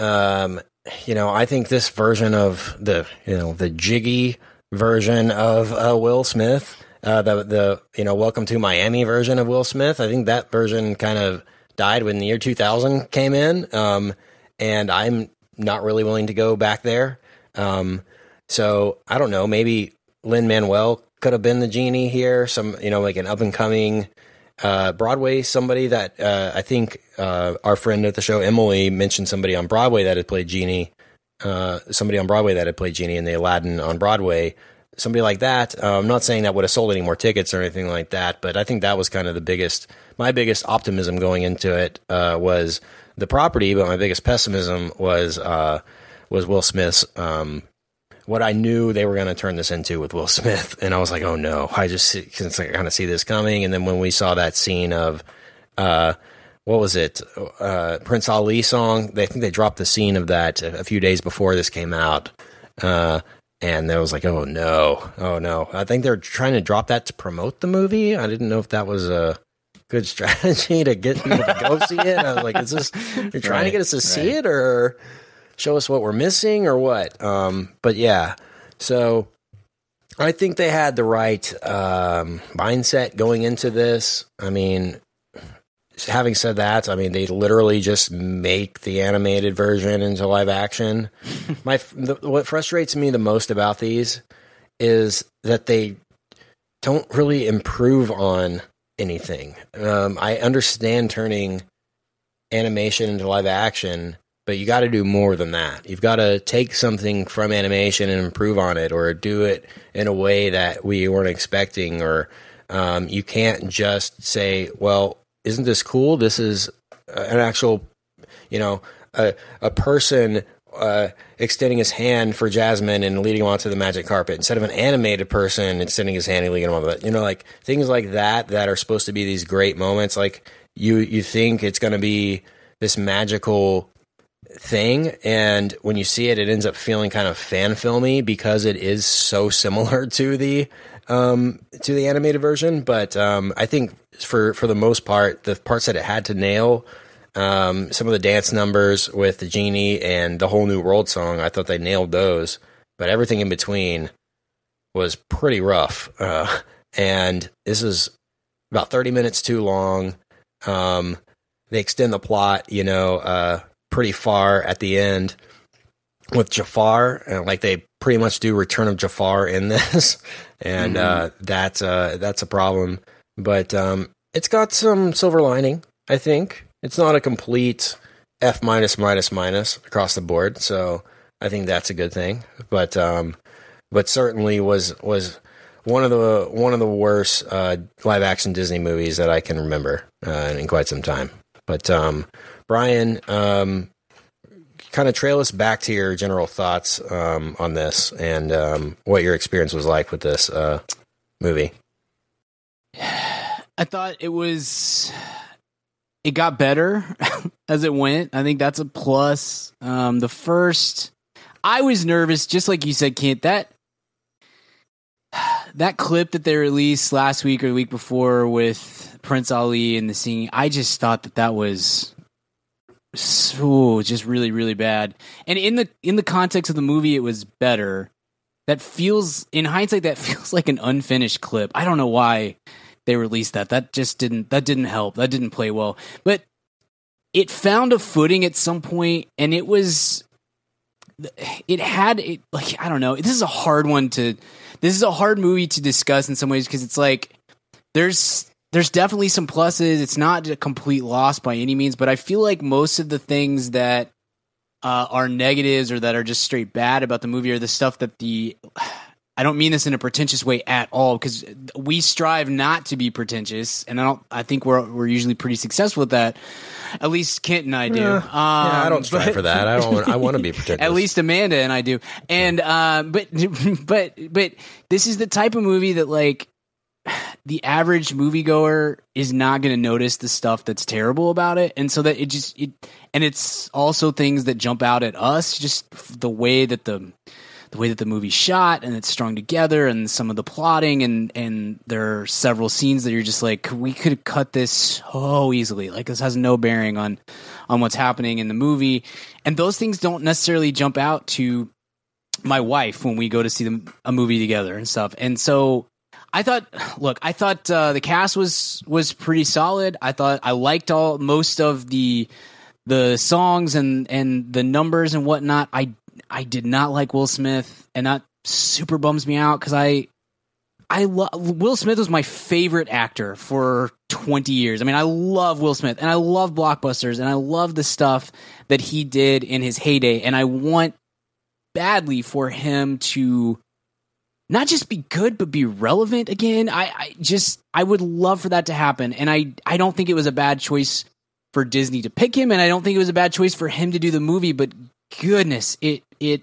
Um, you know, I think this version of the, you know, the jiggy version of uh, Will Smith, uh, the the you know Welcome to Miami version of Will Smith, I think that version kind of died when the year two thousand came in, um, and I'm not really willing to go back there. Um, so I don't know, maybe Lin-Manuel could have been the genie here, some you know like an up and coming uh, Broadway somebody that uh, I think uh, our friend at the show Emily mentioned somebody on Broadway that had played Genie. Uh, somebody on Broadway that had played Genie in the Aladdin on Broadway, somebody like that. Uh, I'm not saying that would have sold any more tickets or anything like that, but I think that was kind of the biggest, my biggest optimism going into it uh, was the property, but my biggest pessimism was uh, was Will Smith's, um, what I knew they were going to turn this into with Will Smith. And I was like, oh no, I just since I kind of see this coming. And then when we saw that scene of, uh, what was it? Uh, Prince Ali song. They I think they dropped the scene of that a few days before this came out. Uh, and there was like, oh no, oh no. I think they're trying to drop that to promote the movie. I didn't know if that was a good strategy to get people to go see it. I was like, is this, you're trying right, to get us to right. see it or show us what we're missing or what? Um, but yeah, so I think they had the right um, mindset going into this. I mean, having said that, I mean, they literally just make the animated version into live action. My the, what frustrates me the most about these is that they don't really improve on anything. Um, I understand turning animation into live action, but you got to do more than that. You've got to take something from animation and improve on it, or do it in a way that we weren't expecting, or um, you can't just say, well, isn't this cool? This is an actual, you know, a, a person uh, extending his hand for Jasmine and leading him onto the magic carpet instead of an animated person extending his hand and leading him onto it. You know, like things like that that are supposed to be these great moments. Like you, you think it's going to be this magical thing, and when you see it, it ends up feeling kind of fan filmy because it is so similar to the um, to the animated version. But um, I think for for the most part, the parts that it had to nail, um, some of the dance numbers with the genie and the Whole New World song, I thought they nailed those. But everything in between was pretty rough. Uh, and this is about thirty minutes too long. Um, they extend the plot, you know, uh, pretty far at the end with Jafar, and like they pretty much do Return of Jafar in this, and mm-hmm. uh, that's uh, that's a problem. But um, it's got some silver lining, I think. It's not a complete F minus minus minus across the board, so I think that's a good thing. But um, but certainly was was one of the one of the worst uh, live action Disney movies that I can remember uh, in quite some time. But um, Brian, um, kind of trail us back to your general thoughts um, on this and um, what your experience was like with this uh, movie. I thought it was. It got better as it went. I think that's a plus. Um, the first, I was nervous, just like you said, Kent. That that clip that they released last week or the week before with Prince Ali and the singing, I just thought that that was so just really, really bad. And in the in the context of the movie, it was better. That feels, in hindsight, that feels like an unfinished clip. I don't know why they released that. That just didn't, that didn't help. That didn't play well. But it found a footing at some point, and it was, it had, it, like, I don't know. This is a hard one to, this is a hard movie to discuss in some ways, because it's like, there's, there's definitely some pluses. It's not a complete loss by any means, but I feel like most of the things that uh, are negatives or that are just straight bad about the movie are the stuff that the, I don't mean this in a pretentious way at all, because we strive not to be pretentious, and I don't. I think we're we're usually pretty successful at that. At least Kent and I do. Yeah, um, yeah I don't strive but, for that. I don't. I want to be pretentious. At least Amanda and I do. And uh, but but but this is the type of movie that, like, the average moviegoer is not going to notice the stuff that's terrible about it, and so that it just it and it's also things that jump out at us, just the way that the. the way that the movie's shot and it's strung together and some of the plotting and, and there are several scenes that you're just like, we could have cut this so easily. Like, this has no bearing on, on what's happening in the movie. And those things don't necessarily jump out to my wife when we go to see the, a movie together and stuff. And so I thought, look, I thought uh, the cast was, was pretty solid. I thought I liked all, most of the, the songs and, and the numbers and whatnot. I I did not like Will Smith, and that super bums me out, because I, I love Will Smith was my favorite actor for twenty years. I mean, I love Will Smith, and I love blockbusters, and I love the stuff that he did in his heyday, and I want badly for him to not just be good, but be relevant again. I, I just, I would love for that to happen, and I, I don't think it was a bad choice for Disney to pick him, and I don't think it was a bad choice for him to do the movie, but goodness, it it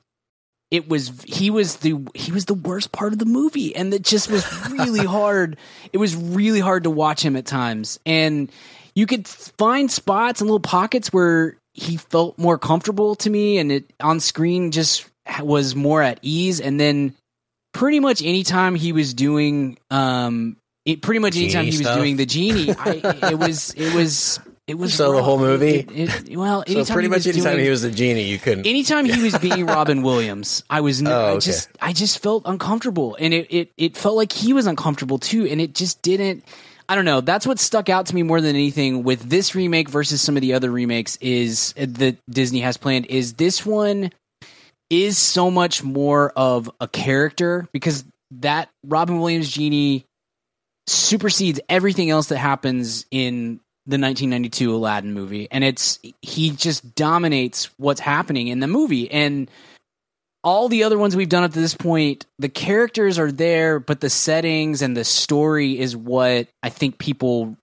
it was he was the he was the worst part of the movie, and it just was really hard. It was really hard to watch him at times, and you could find spots and little pockets where he felt more comfortable to me, and it on screen just was more at ease. And then pretty much anytime he was doing um it pretty much anytime Genie he was stuff. doing the genie, I, it was it was. It was so rough. the whole movie. It, it, it, well, so pretty much anytime doing, he was the genie, you couldn't. Anytime he was being Robin Williams, I was. Oh, I okay. just, I just felt uncomfortable, and it, it, it felt like he was uncomfortable too, and it just didn't. I don't know. That's what stuck out to me more than anything with this remake versus some of the other remakes is that Disney has planned. Is this one is so much more of a character, because that Robin Williams genie supersedes everything else that happens in the nineteen ninety-two Aladdin movie, and it's he just dominates what's happening in the movie. And all the other ones we've done up to this point, the characters are there, but the settings and the story is what I think people,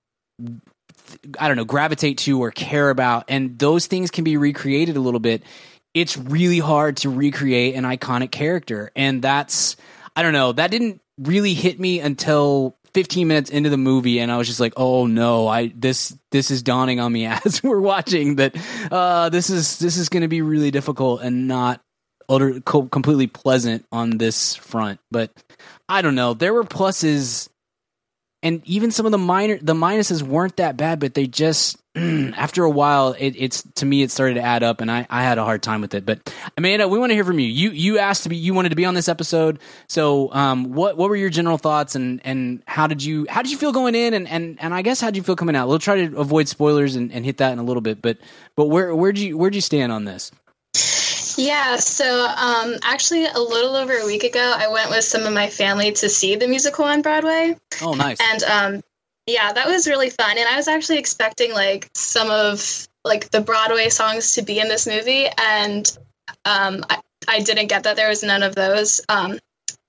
I don't know, gravitate to or care about, and those things can be recreated a little bit. It's really hard to recreate an iconic character, and that's, I don't know, that didn't really hit me until fifteen minutes into the movie, and I was just like, oh no, I this this is dawning on me as we're watching that uh this is this is going to be really difficult and not utter, co- completely pleasant on this front. But I don't know, there were pluses, and even some of the minor the minuses weren't that bad, but they just after a while it, it's to me it started to add up, and I, I had a hard time with it. But Amanda, we want to hear from you. You you asked to be you wanted to be on this episode, so um what what were your general thoughts, and, and how did you how did you feel going in, and, and, and I guess how did you feel coming out? We'll try to avoid spoilers and, and hit that in a little bit, but but where where'd you where'd you stand on this? Yeah, so um, actually a little over a week ago, I went with some of my family to see the musical on Broadway. Oh, nice. And um, yeah, that was really fun. And I was actually expecting like some of like the Broadway songs to be in this movie. And um, I, I didn't get that. There was none of those. Um,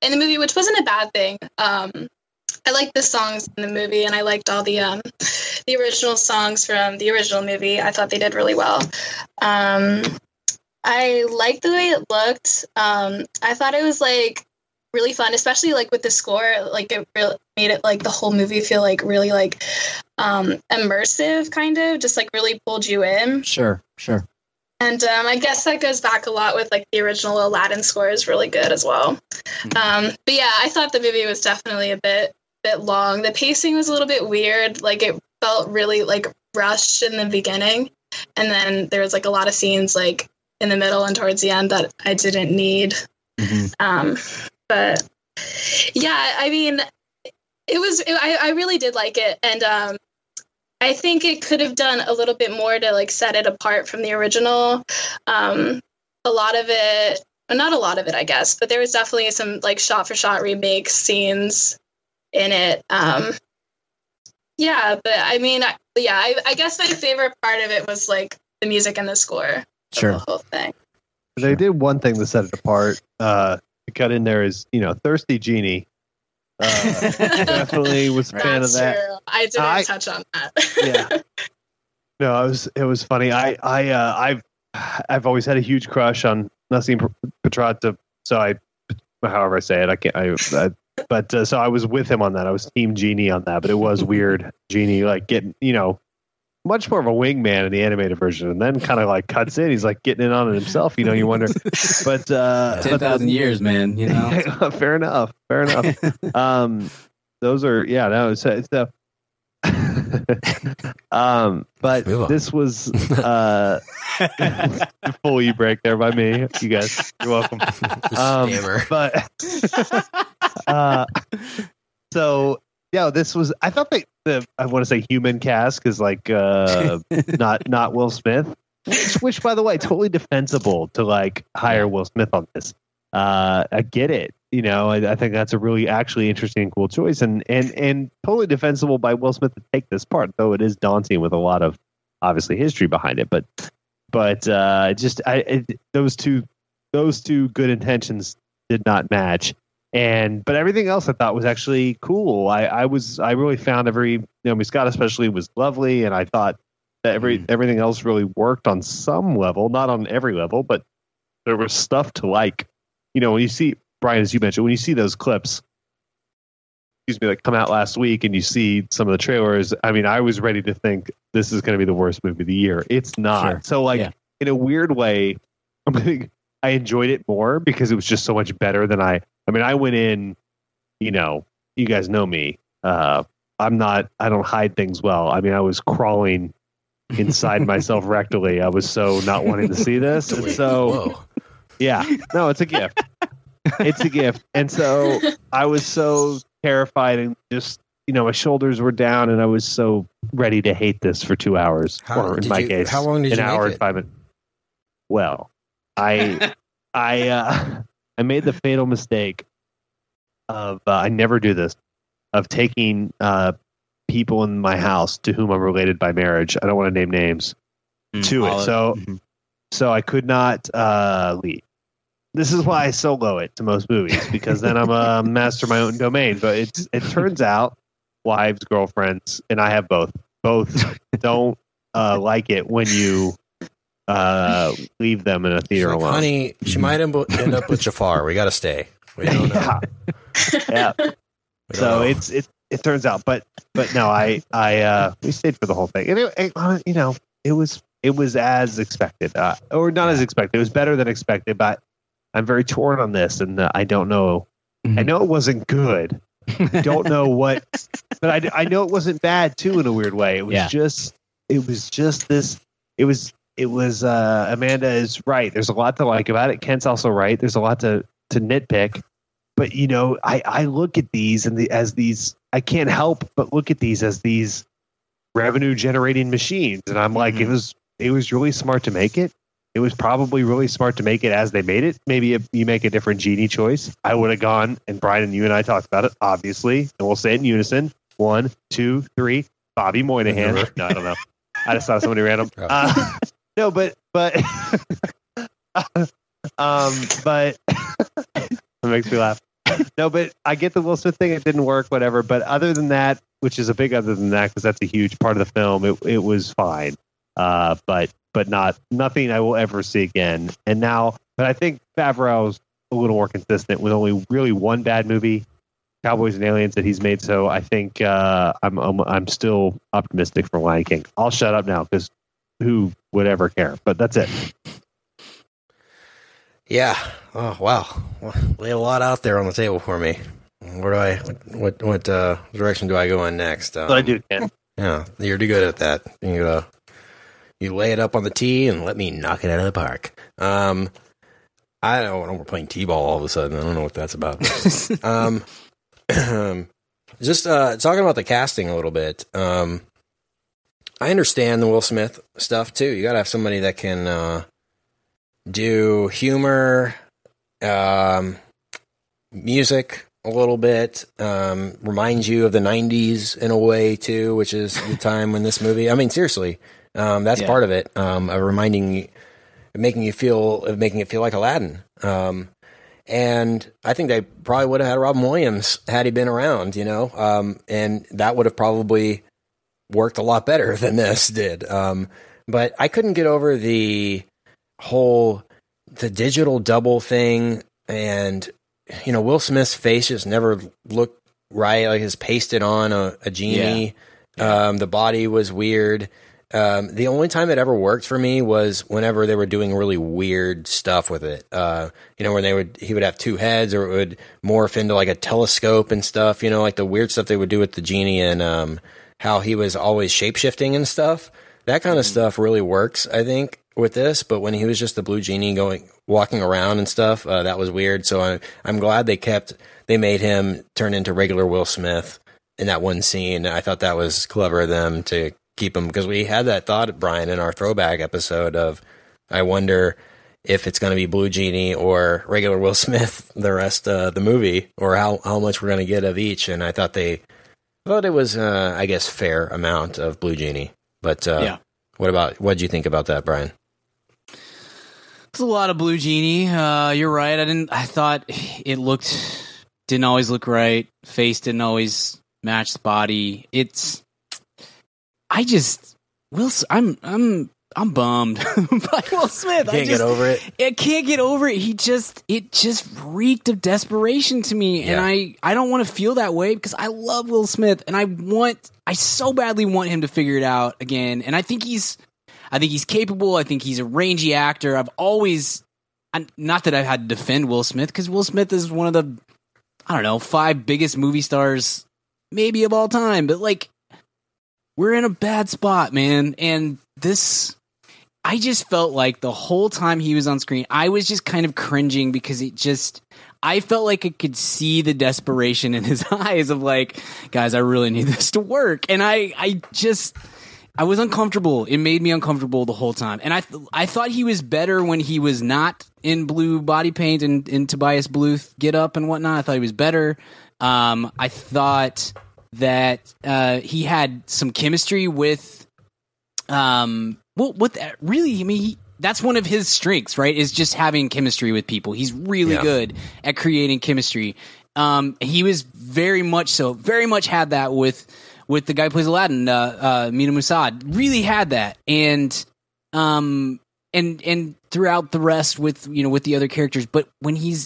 in the movie, which wasn't a bad thing. Um, I liked the songs in the movie, and I liked all the um, the original songs from the original movie. I thought they did really well. Um, I liked the way it looked. Um, I thought it was like really fun, especially like with the score. Like it really made it like the whole movie feel like really like um, immersive, kind of just like really pulled you in. Sure, sure. And um, I guess that goes back a lot with like the original Aladdin score is really good as well. Mm-hmm. Um, but yeah, I thought the movie was definitely a bit bit long. The pacing was a little bit weird. Like it felt really like rushed in the beginning, and then there was like a lot of scenes like in the middle and towards the end that I didn't need. Mm-hmm. Um, but yeah, I mean, it was. It, I I really did like it, and um, I think it could have done a little bit more to like set it apart from the original. Um, a lot of it, not a lot of it, I guess, but there was definitely some like shot for shot remake scenes in it. Um, yeah, but I mean, I, yeah, I, I guess my favorite part of it was like the music and the score. Sure. The whole thing. They did one thing to set it apart. Uh, to cut in there is, you know, Thirsty Genie. Uh, definitely was a fan That's of that. true. I didn't I, touch on that. yeah. No, it was it was funny. I I uh, I've I've always had a huge crush on Nassim Petratta. So I, however I say it, I can't. I, I but uh, so I was with him on that. I was Team Genie on that. But it was weird, Genie like getting, you know, much more of a wingman in the animated version, and then kind of like cuts in. He's like getting in on it himself. You know, you wonder. But uh, ten thousand years, man. You know, fair enough. Fair enough. um, those are yeah. No, it's it's uh, um, but this was uh, full e break there by me. You guys, you're welcome. Um, but uh, so yeah, this was. I thought they. The I want to say human cast because like uh, not not Will Smith, which, which by the way totally defensible to like hire Will Smith on this. Uh, I get it, you know. I, I think that's a really actually interesting and cool choice, and and and totally defensible by Will Smith to take this part, though it is daunting with a lot of obviously history behind it. But but uh, just I it, those two those two good intentions did not match. And but everything else I thought was actually cool. I, I was I really found every Naomi Scott especially was lovely, and I thought that every mm. everything else really worked on some level, not on every level, but there was stuff to like. You know, when you see Brian, as you mentioned, when you see those clips, excuse me, that come out last week, and you see some of the trailers. I mean, I was ready to think this is going to be the worst movie of the year. It's not. Sure. So, like yeah. in a weird way, I enjoyed it more because it was just so much better than I. I mean, I went in, you know, you guys know me. Uh, I'm not, I don't hide things well. I mean, I was crawling inside myself rectally. I was so not wanting to see this. And so, Whoa. yeah, no, it's a gift. It's a gift. And so I was so terrified and just, you know, my shoulders were down and I was so ready to hate this for two hours. How, or in my you, case, how long did an you hour make and five minutes. Well, I, I, uh, I made the fatal mistake of, uh, I never do this, of taking uh, people in my house to whom I'm related by marriage. I don't want to name names mm, to it. So, mm-hmm. so I could not uh, leave. This is why I solo it to most movies, because then I'm a master of my own domain. But it's, it turns out wives, girlfriends, and I have both, both don't uh, like it when you uh leave them in a theater like, alone. Honey, she might end up with Jafar. We got to stay. We don't know. yeah. yeah. So know. it's it it turns out, but but no, I I uh we stayed for the whole thing, and it, it you know it was it was as expected, uh, or not as expected. It was better than expected, but I'm very torn on this, and uh, I don't know. Mm-hmm. I know it wasn't good. I don't know what, but I I know it wasn't bad too in a weird way. It was yeah. just it was just this. It was. It was uh, Amanda is right. There's a lot to like about it. Kent's also right. There's a lot to, to nitpick. But you know, I, I look at these and the, as these. I can't help but look at these as these revenue generating machines, and I'm like, mm-hmm. it was it was really smart to make it. It was probably really smart to make it as they made it. Maybe if you make a different Genie choice, I would have gone. And Brian and you and I talked about it, obviously, and we'll say it in unison. One, two, three. Bobby Moynihan. No, I don't know. I just saw somebody random. Uh, No, but but um, but it makes me laugh. no, but I get the Will Smith thing. It didn't work, whatever. But other than that, which is a big other than that, because that's a huge part of the film, it it was fine. Uh, but but not nothing I will ever see again. And now, but I think Favreau's a little more consistent with only really one bad movie, Cowboys and Aliens, that he's made. So I think uh, I'm, I'm I'm still optimistic for Lion King. I'll shut up now because who would ever care? But that's it. Yeah. Oh wow. Well, lay a lot out there on the table for me. Where do I? What what uh, direction do I go in next? Um, what I do, Ken. Yeah, you're too good at that. You uh, you lay it up on the tee and let me knock it out of the park. Um, I don't know. We're playing t-ball all of a sudden. I don't know what that's about. um, just uh, talking about the casting a little bit. Um, I understand the Will Smith stuff too. You got to have somebody that can uh, do humor, um, music a little bit, um, reminds you of the nineties in a way too, which is the time when this movie. I mean, seriously, um, that's Yeah. part of it. Um, of reminding you, making you feel, of making it feel like Aladdin. Um, and I think they probably would have had Robin Williams had he been around, you know, um, and that would have probably worked a lot better than this did. Um, but I couldn't get over the whole, the digital double thing. And, you know, Will Smith's face just never looked right. Like it's pasted on a, a genie. Yeah. Um, the body was weird. Um, the only time it ever worked for me was whenever they were doing really weird stuff with it. Uh, you know, when they would, he would have two heads, or it would morph into like a telescope and stuff, you know, like the weird stuff they would do with the genie, and, um, how he was always shape-shifting and stuff. That kind of mm. stuff really works, I think, with this. But when he was just the blue genie going, walking around and stuff, uh, that was weird. So I, I'm glad they kept, they made him turn into regular Will Smith in that one scene. I thought that was clever of them to keep him, because we had that thought, Brian, in our throwback episode of, I wonder if it's going to be Blue Genie or regular Will Smith the rest of the movie, or how, how much we're going to get of each. And I thought they, thought it was, uh, I guess, fair amount of Blue Genie. But uh, yeah. what about, what did you think about that, Brian? It's a lot of Blue Genie. Uh, you're right. I didn't, I thought it looked, didn't always look right. Face didn't always match the body. It's, I just, Will, I'm, I'm, I'm bummed by Will Smith. Can't I just, get over it. I can't get over it. He just, it just reeked of desperation to me. Yeah. And I, I don't want to feel that way, because I love Will Smith, and I want, I so badly want him to figure it out again. And I think he's, I think he's capable. I think he's a rangy actor. I've always, I'm, not that I've had to defend Will Smith, because Will Smith is one of the, I don't know, five biggest movie stars maybe of all time. But like, we're in a bad spot, man. And this, I just felt like the whole time he was on screen, I was just kind of cringing, because it just, I felt like I could see the desperation in his eyes of like, guys, I really need this to work. And I, I just, I was uncomfortable. It made me uncomfortable the whole time. And I, I thought he was better when he was not in blue body paint and in Tobias Bluth get up and whatnot. I thought he was better. Um, I thought that uh, he had some chemistry with, um, well, what that really, I mean, he, that's one of his strengths, right? Is just having chemistry with people. He's really Yeah. good at creating chemistry. Um, he was very much so, very much had that with, with the guy who plays Aladdin, uh, uh, Mina Musad. Really had that. And, um, and, and throughout the rest with, you know, with the other characters. But when he's,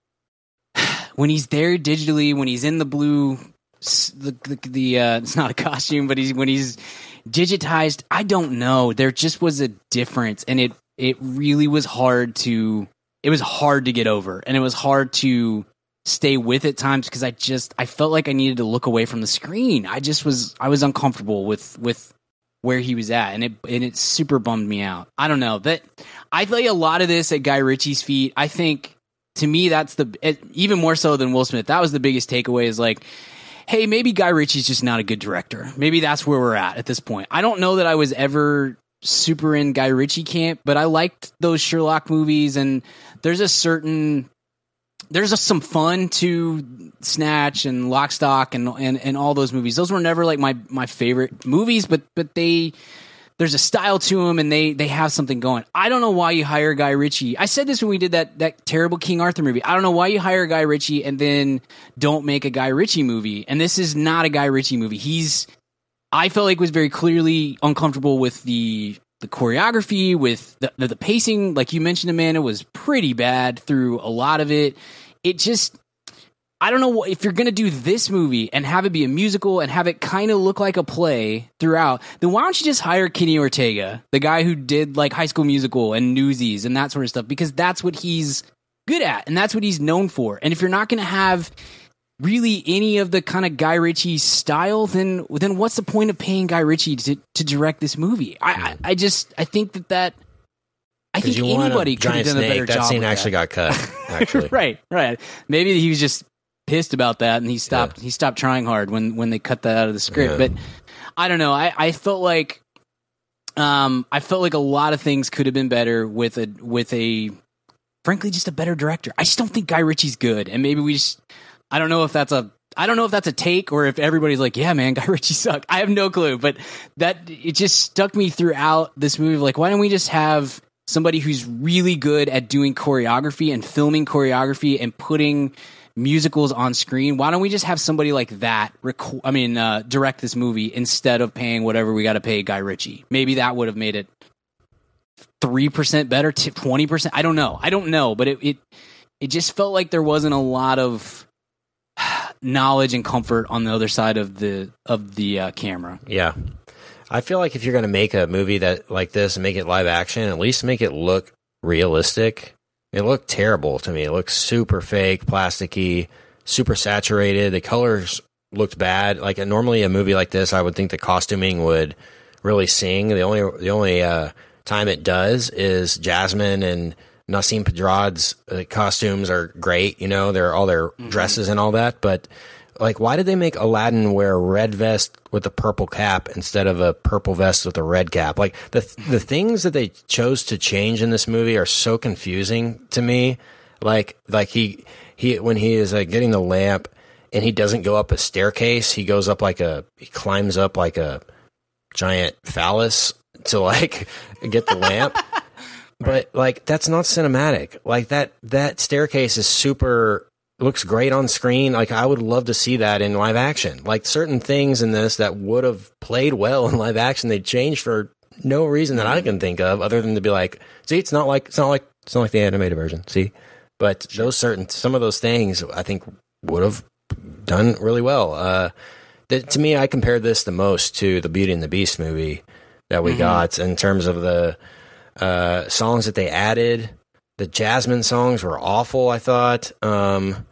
when he's there digitally, when he's in the blue, the, the, the uh, it's not a costume, but he's, when he's digitized, I don't know. There just was a difference, and it, it really was hard to, it was hard to get over, and it was hard to stay with at times, because I just, I felt like I needed to look away from the screen. I just was, I was uncomfortable with, with where he was at, and it, and it super bummed me out. I don't know that I lay a lot of this at Guy Ritchie's feet. I think to me, that's the, it, even more so than Will Smith. That was the biggest takeaway, is like, hey, maybe Guy Ritchie's just not a good director. Maybe that's where we're at at this point. I don't know that I was ever super in Guy Ritchie camp, but I liked those Sherlock movies, and there's a certain, there's a, some fun to Snatch and Lock, Stock and, and and all those movies. Those were never like my my favorite movies, but but they there's a style to them, and they they have something going. I don't know why you hire Guy Ritchie. I said this when we did that that terrible King Arthur movie. I don't know why you hire Guy Ritchie and then don't make a Guy Ritchie movie. And this is not a Guy Ritchie movie. He's I felt like was very clearly uncomfortable with the the choreography, with the, the the pacing. Like you mentioned, Amanda, was pretty bad through a lot of it. It just, I don't know if you're going to do this movie and have it be a musical and have it kind of look like a play throughout, then why don't you just hire Kenny Ortega, the guy who did like High School Musical and Newsies and that sort of stuff, because that's what he's good at and that's what he's known for. And if you're not going to have really any of the kind of Guy Ritchie style, then then what's the point of paying Guy Ritchie to, to direct this movie? I, I I just I think that that I think anybody could have done a better that job. That scene with actually that. got cut. Actually, right, right. Maybe he was just pissed about that, and he stopped. Yeah. He stopped trying hard when when they cut that out of the script. Yeah. But I don't know. I, I felt like, um, I felt like a lot of things could have been better with a with a, frankly, just a better director. I just don't think Guy Ritchie's good, and maybe we just. I don't know if that's a. I don't know if that's a take or if everybody's like, yeah, man, Guy Ritchie sucked. I have no clue, but that it just stuck me throughout this movie. Like, why don't we just have somebody who's really good at doing choreography and filming choreography and putting musicals on screen? Why don't we just have somebody like that? Rec- I mean, uh, direct this movie instead of paying whatever we got to pay Guy Ritchie. Maybe that would have made it three percent better, twenty percent. I don't know. I don't know, but it it it just felt like there wasn't a lot of knowledge and comfort on the other side of the of the uh, camera. Yeah, I feel like if you're going to make a movie that like this and make it live action, at least make it look realistic. It looked terrible to me. It looked super fake, plasticky, super saturated. The colors looked bad. Like a, normally a movie like this, I would think the costuming would really sing. The only the only uh, time it does is Jasmine and Nassim Pedrad's uh, costumes are great, you know, they're all their mm-hmm. dresses and all that. But like, why did they make Aladdin wear a red vest with a purple cap instead of a purple vest with a red cap? Like the the things that they chose to change in this movie are so confusing to me. Like like he he when he is like getting the lamp and he doesn't go up a staircase, he goes up like a he climbs up like a giant phallus to like get the lamp. But like that's not cinematic. Like that that staircase is super looks great on screen. Like I would love to see that in live action. Like certain things in this that would have played well in live action, they changed for no reason that I can think of other than to be like, see, it's not like it's not like it's not like the animated version. See? But sure. those certain some of those things I think would have done really well. Uh that, to me, I compared this the most to the Beauty and the Beast movie that we mm-hmm. got in terms of the Uh, songs that they added. The Jasmine songs were awful, I thought. Um,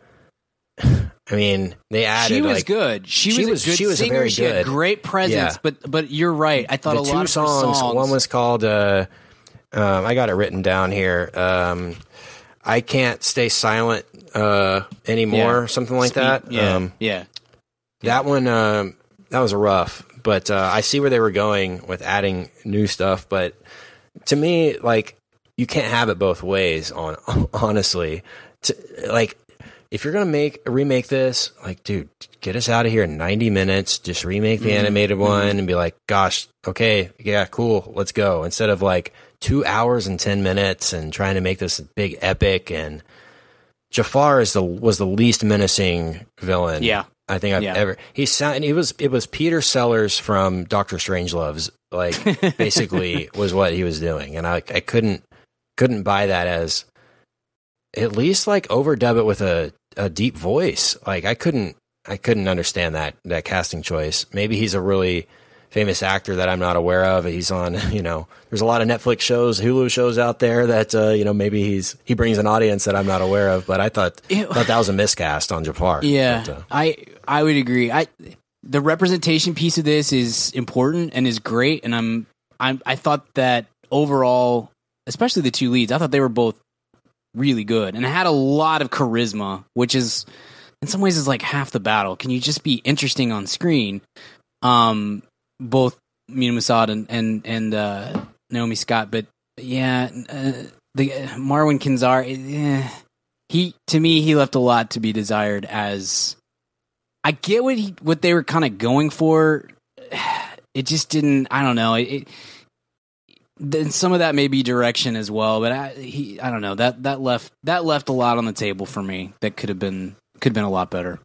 I mean, they added. She was like, good. She, she was, was a good she was singer. very she good. had great presence. Yeah. But but you're right. I thought the a two lot of songs, songs. One was called. Uh, um, I got it written down here. Um, I Can't Stay Silent uh, Anymore, yeah. something like Speak, that. Yeah, um, yeah. That one. Um, that was a rough. But uh, I see where they were going with adding new stuff. But to me, like. You can't have it both ways. On honestly, to, like if you're gonna make remake this, like, dude, get us out of here in ninety minutes. Just remake the mm-hmm. animated one mm-hmm. and be like, gosh, okay, yeah, cool, let's go. Instead of like two hours and ten minutes and trying to make this big epic. And Jafar is the was the least menacing villain. Yeah, I think I've yeah. ever. He sound. It was it was Peter Sellers from Doctor Strangelove's. Like basically was what he was doing, and I I couldn't. Couldn't buy that as at least like overdub it with a, a deep voice. Like I couldn't I couldn't understand that that casting choice. Maybe he's a really famous actor that I'm not aware of. He's on, you know, there's a lot of Netflix shows, Hulu shows out there that uh, you know, maybe he's he brings an audience that I'm not aware of. But I thought it, thought that was a miscast on Jafar. Yeah, but, uh, I I would agree. I the representation piece of this is important and is great, and I'm I'm I thought that overall. Especially the two leads, I thought they were both really good, and it had a lot of charisma, which is, in some ways, is like half the battle. Can you just be interesting on screen? Um, both Mina Masad and and, and uh, Naomi Scott, but yeah, uh, the uh, Marwan Kinzar, eh, he to me he left a lot to be desired. As I get what he what they were kind of going for, it just didn't. I don't know. It, it then some of that may be direction as well. But I, he, I don't know that that left that left a lot on the table for me that could have been could have been a lot better.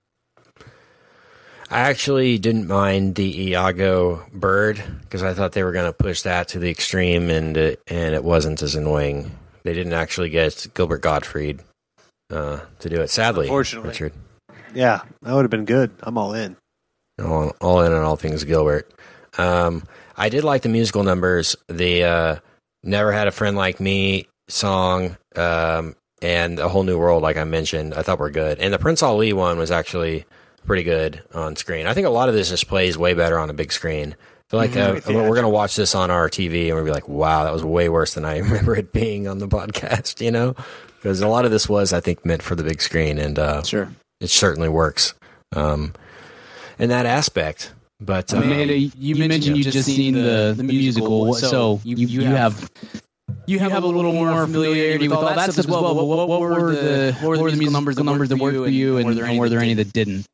I actually didn't mind the Iago bird because I thought they were going to push that to the extreme, and it, and it wasn't as annoying. They didn't actually get Gilbert Gottfried uh, to do it. Sadly, Unfortunately. Richard. Yeah, that would have been good. I'm all in. All, all in on all things Gilbert. Um, I did like the musical numbers. The uh, Never Had a Friend Like Me song um, and A Whole New World, like I mentioned, I thought were good. And the Prince Ali one was actually pretty good on screen. I think a lot of this just plays way better on a big screen. I feel like mm-hmm. uh, we're going to watch this on our T V and we'll be like, wow, that was way worse than I remember it being on the podcast, you know? Because a lot of this was, I think, meant for the big screen, and uh, sure, it certainly works um, in that aspect. But uh, Amanda, you, you mentioned you just seen the, the musical, so, so you, you, you have you have, have a little more familiarity with all that stuff as well. But what, what were the what were the musical numbers the numbers that worked for you, and, and were there any that didn't?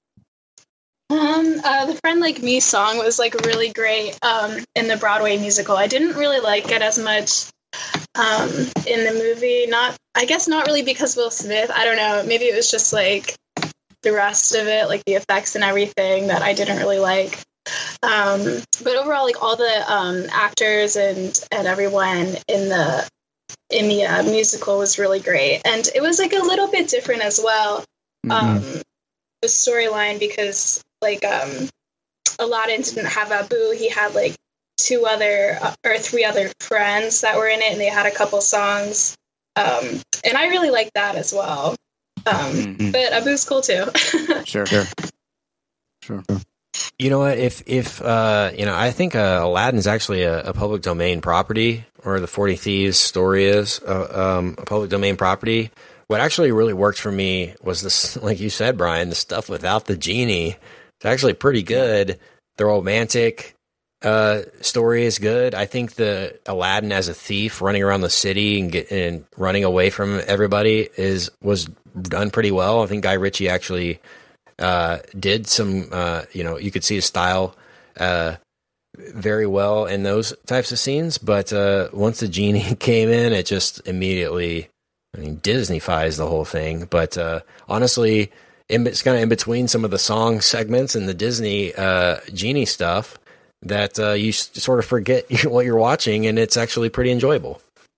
Um, uh, the Friend Like Me song was like really great um, in the Broadway musical. I didn't really like it as much um, in the movie. Not, I guess, not really because Will Smith. I don't know. Maybe it was just like the rest of it, like the effects and everything, that I didn't really like. Um, but overall, like all the um, actors and and everyone in the in the uh, musical was really great, and it was like a little bit different as well. Mm-hmm. Um, the storyline, because like um, Aladdin didn't have Abu; he had like two other uh, or three other friends that were in it, and they had a couple songs, um, and I really liked that as well. Um, mm-hmm. But Abu's cool too. Sure, sure, sure. You know what? If if uh, you know, I think uh, Aladdin is actually a, a public domain property, or the Forty Thieves story is uh, um, a public domain property. What actually really worked for me was this, like you said, Brian, the stuff without the genie. It's actually pretty good. The romantic uh, story is good. I think the Aladdin as a thief running around the city and get, and running away from everybody is was done pretty well. I think Guy Ritchie actually uh, did some, uh, you know, you could see his style uh, very well in those types of scenes. But uh, once the genie came in, it just immediately, I mean, Disney-fies the whole thing. But uh, honestly, in, it's kind of in between some of the song segments and the Disney uh, genie stuff that uh, you s- sort of forget what you're watching, and it's actually pretty enjoyable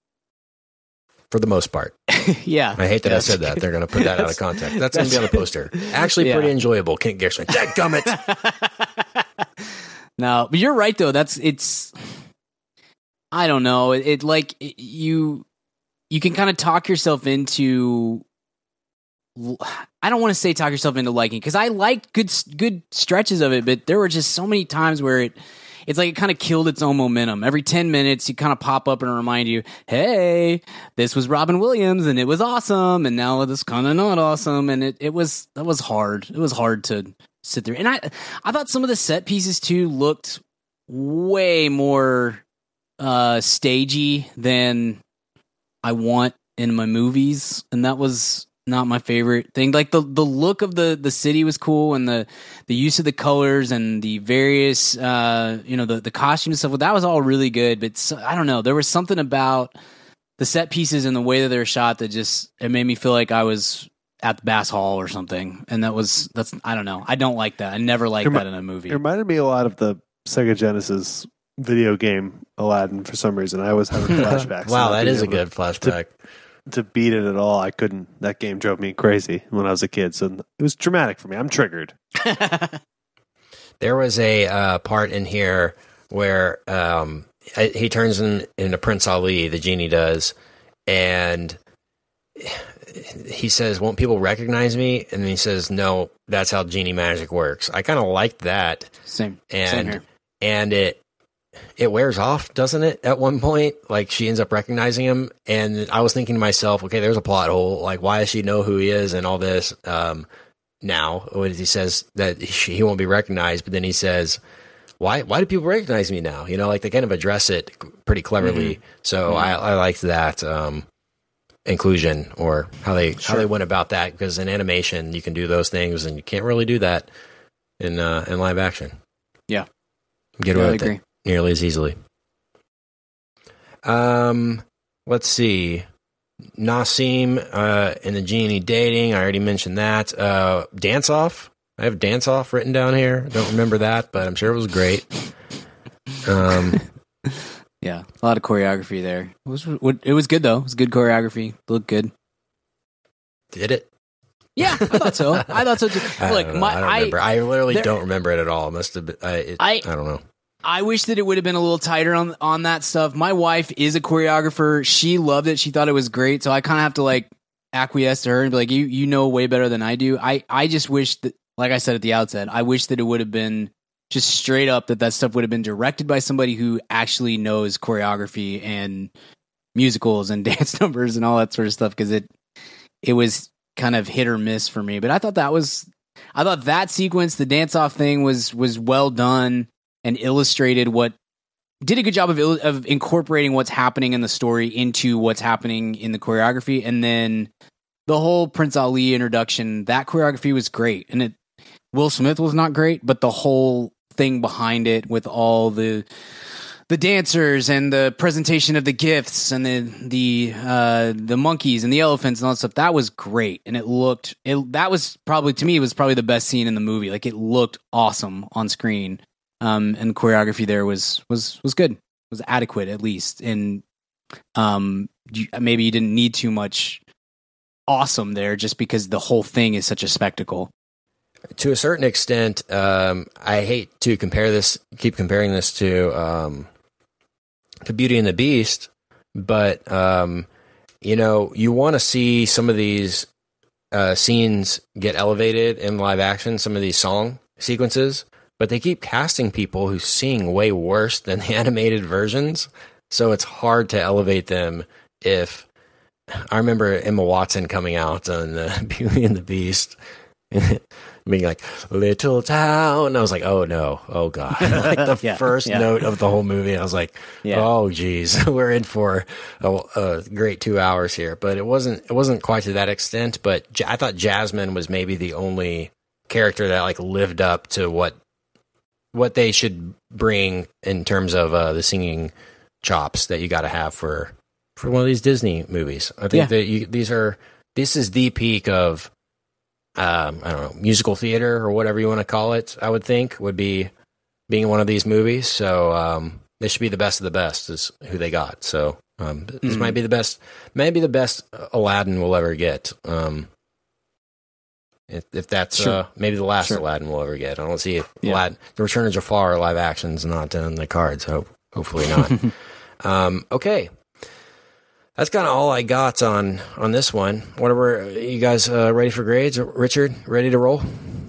for the most part. Yeah. I hate that I said that. They're going to put that out of context. That's, that's going to be on the poster. Actually yeah. pretty enjoyable. Kent Gershwin. Dadgummit! No, but you're right, though. That's, it's, I don't know. It, it like, it, you... You can kind of talk yourself into, I don't want to say talk yourself into liking, because I liked good good stretches of it, but there were just so many times where it, it's like it kind of killed its own momentum. Every ten minutes, you kind of pop up and remind you, hey, this was Robin Williams, and it was awesome, and now it's kind of not awesome, and it, it was, that was hard. It was hard to sit there. And I, I thought some of the set pieces, too, looked way more uh, stagey than I want in my movies, and that was not my favorite thing. Like the the look of the the city was cool, and the the use of the colors and the various uh you know the the costumes and stuff, that was all really good. But so, I don't know, there was something about the set pieces and the way that they were shot that just, it made me feel like I was at the Bass Hall or something, and that was that's I don't know. I don't like that. I never liked remi- that in a movie. It reminded me a lot of the Sega Genesis video game Aladdin for some reason. I always have flashbacks. Wow, that is a good flashback. To, to beat it at all, I couldn't. That game drove me crazy when I was a kid, so it was traumatic for me. I'm triggered. There was a uh, part in here where um, he turns in, into Prince Ali, the genie does, and he says, "Won't people recognize me?" And then he says, "No, that's how genie magic works." I kind of liked that. Same. And, Same here. And it it wears off, doesn't it? At one point, like she ends up recognizing him, and I was thinking to myself, okay, there's a plot hole. Like, why does she know who he is and all this? Um, now, when he says that he won't be recognized, but then he says, "Why? Why do people recognize me now?" You know, like they kind of address it pretty cleverly. Mm-hmm. So mm-hmm. I, I liked that um, inclusion, or how they sure. how they went about that. Because in animation, you can do those things, and you can't really do that in uh, in live action. Yeah, get yeah, away I with agree. it nearly as easily. Um, let's see. Nassim uh, and the Genie dating. I already mentioned that. Uh, Dance Off. I have Dance Off written down here. I don't remember that, but I'm sure it was great. Um, yeah, a lot of choreography there. It was it was good though. It was good choreography. It looked good. Did it? Yeah, I thought so. I thought so too. I Look, don't know. my I don't remember. I, I literally there, don't remember it at all. It must have been. I, it, I, I don't know. I wish that it would have been a little tighter on on that stuff. My wife is a choreographer. She loved it. She thought it was great. So I kind of have to like acquiesce to her and be like, you you know way better than I do. I, I just wish that, like I said at the outset, I wish that it would have been just straight up that that stuff would have been directed by somebody who actually knows choreography and musicals and dance numbers and all that sort of stuff, because it it was kind of hit or miss for me. But I thought that was I thought that sequence, the dance off thing, was was well done and illustrated what did a good job of of incorporating what's happening in the story into what's happening in the choreography. And then the whole Prince Ali introduction, that choreography was great. And it Will Smith was not great, but the whole thing behind it with all the the dancers and the presentation of the gifts and the the uh, the monkeys and the elephants and all that stuff, that was great. And it looked it that was probably, to me, it was probably the best scene in the movie. Like, it looked awesome on screen. Um, and the choreography there was was was good, was adequate at least. And um, you, maybe you didn't need too much awesome there, just because the whole thing is such a spectacle. To a certain extent, um, I hate to compare this, keep comparing this to um, to Beauty and the Beast, but um, you know, you want to see some of these uh, scenes get elevated in live action, some of these song sequences, but they keep casting people who sing way worse than the animated versions, so it's hard to elevate them. If I remember Emma Watson coming out on the Beauty and the Beast, being like, little town, and I was like, oh no, oh god. Like the yeah, first yeah. note of the whole movie, I was like, Yeah. oh geez, we're in for a, a great two hours here. But it wasn't it wasn't quite to that extent. But J- I thought Jasmine was maybe the only character that like lived up to what what they should bring in terms of uh, the singing chops that you got to have for for one of these Disney movies. I think Yeah. that you, these are this is the peak of um, I don't know, musical theater or whatever you want to call it. I would think would be being one of these movies. So um, they should be the best of the best is who they got. So um, this Mm-hmm. might be the best, maybe the best Aladdin we'll ever get. Um, if, if that's Sure. uh, maybe the last Sure. Aladdin we'll ever get. I don't see if Yeah. Aladdin, the Return of Jafar live action's not in the cards. Hope hopefully not. um, okay. That's kind of all I got on, on this one. Whatever, you guys uh, ready for grades? Richard, ready to roll?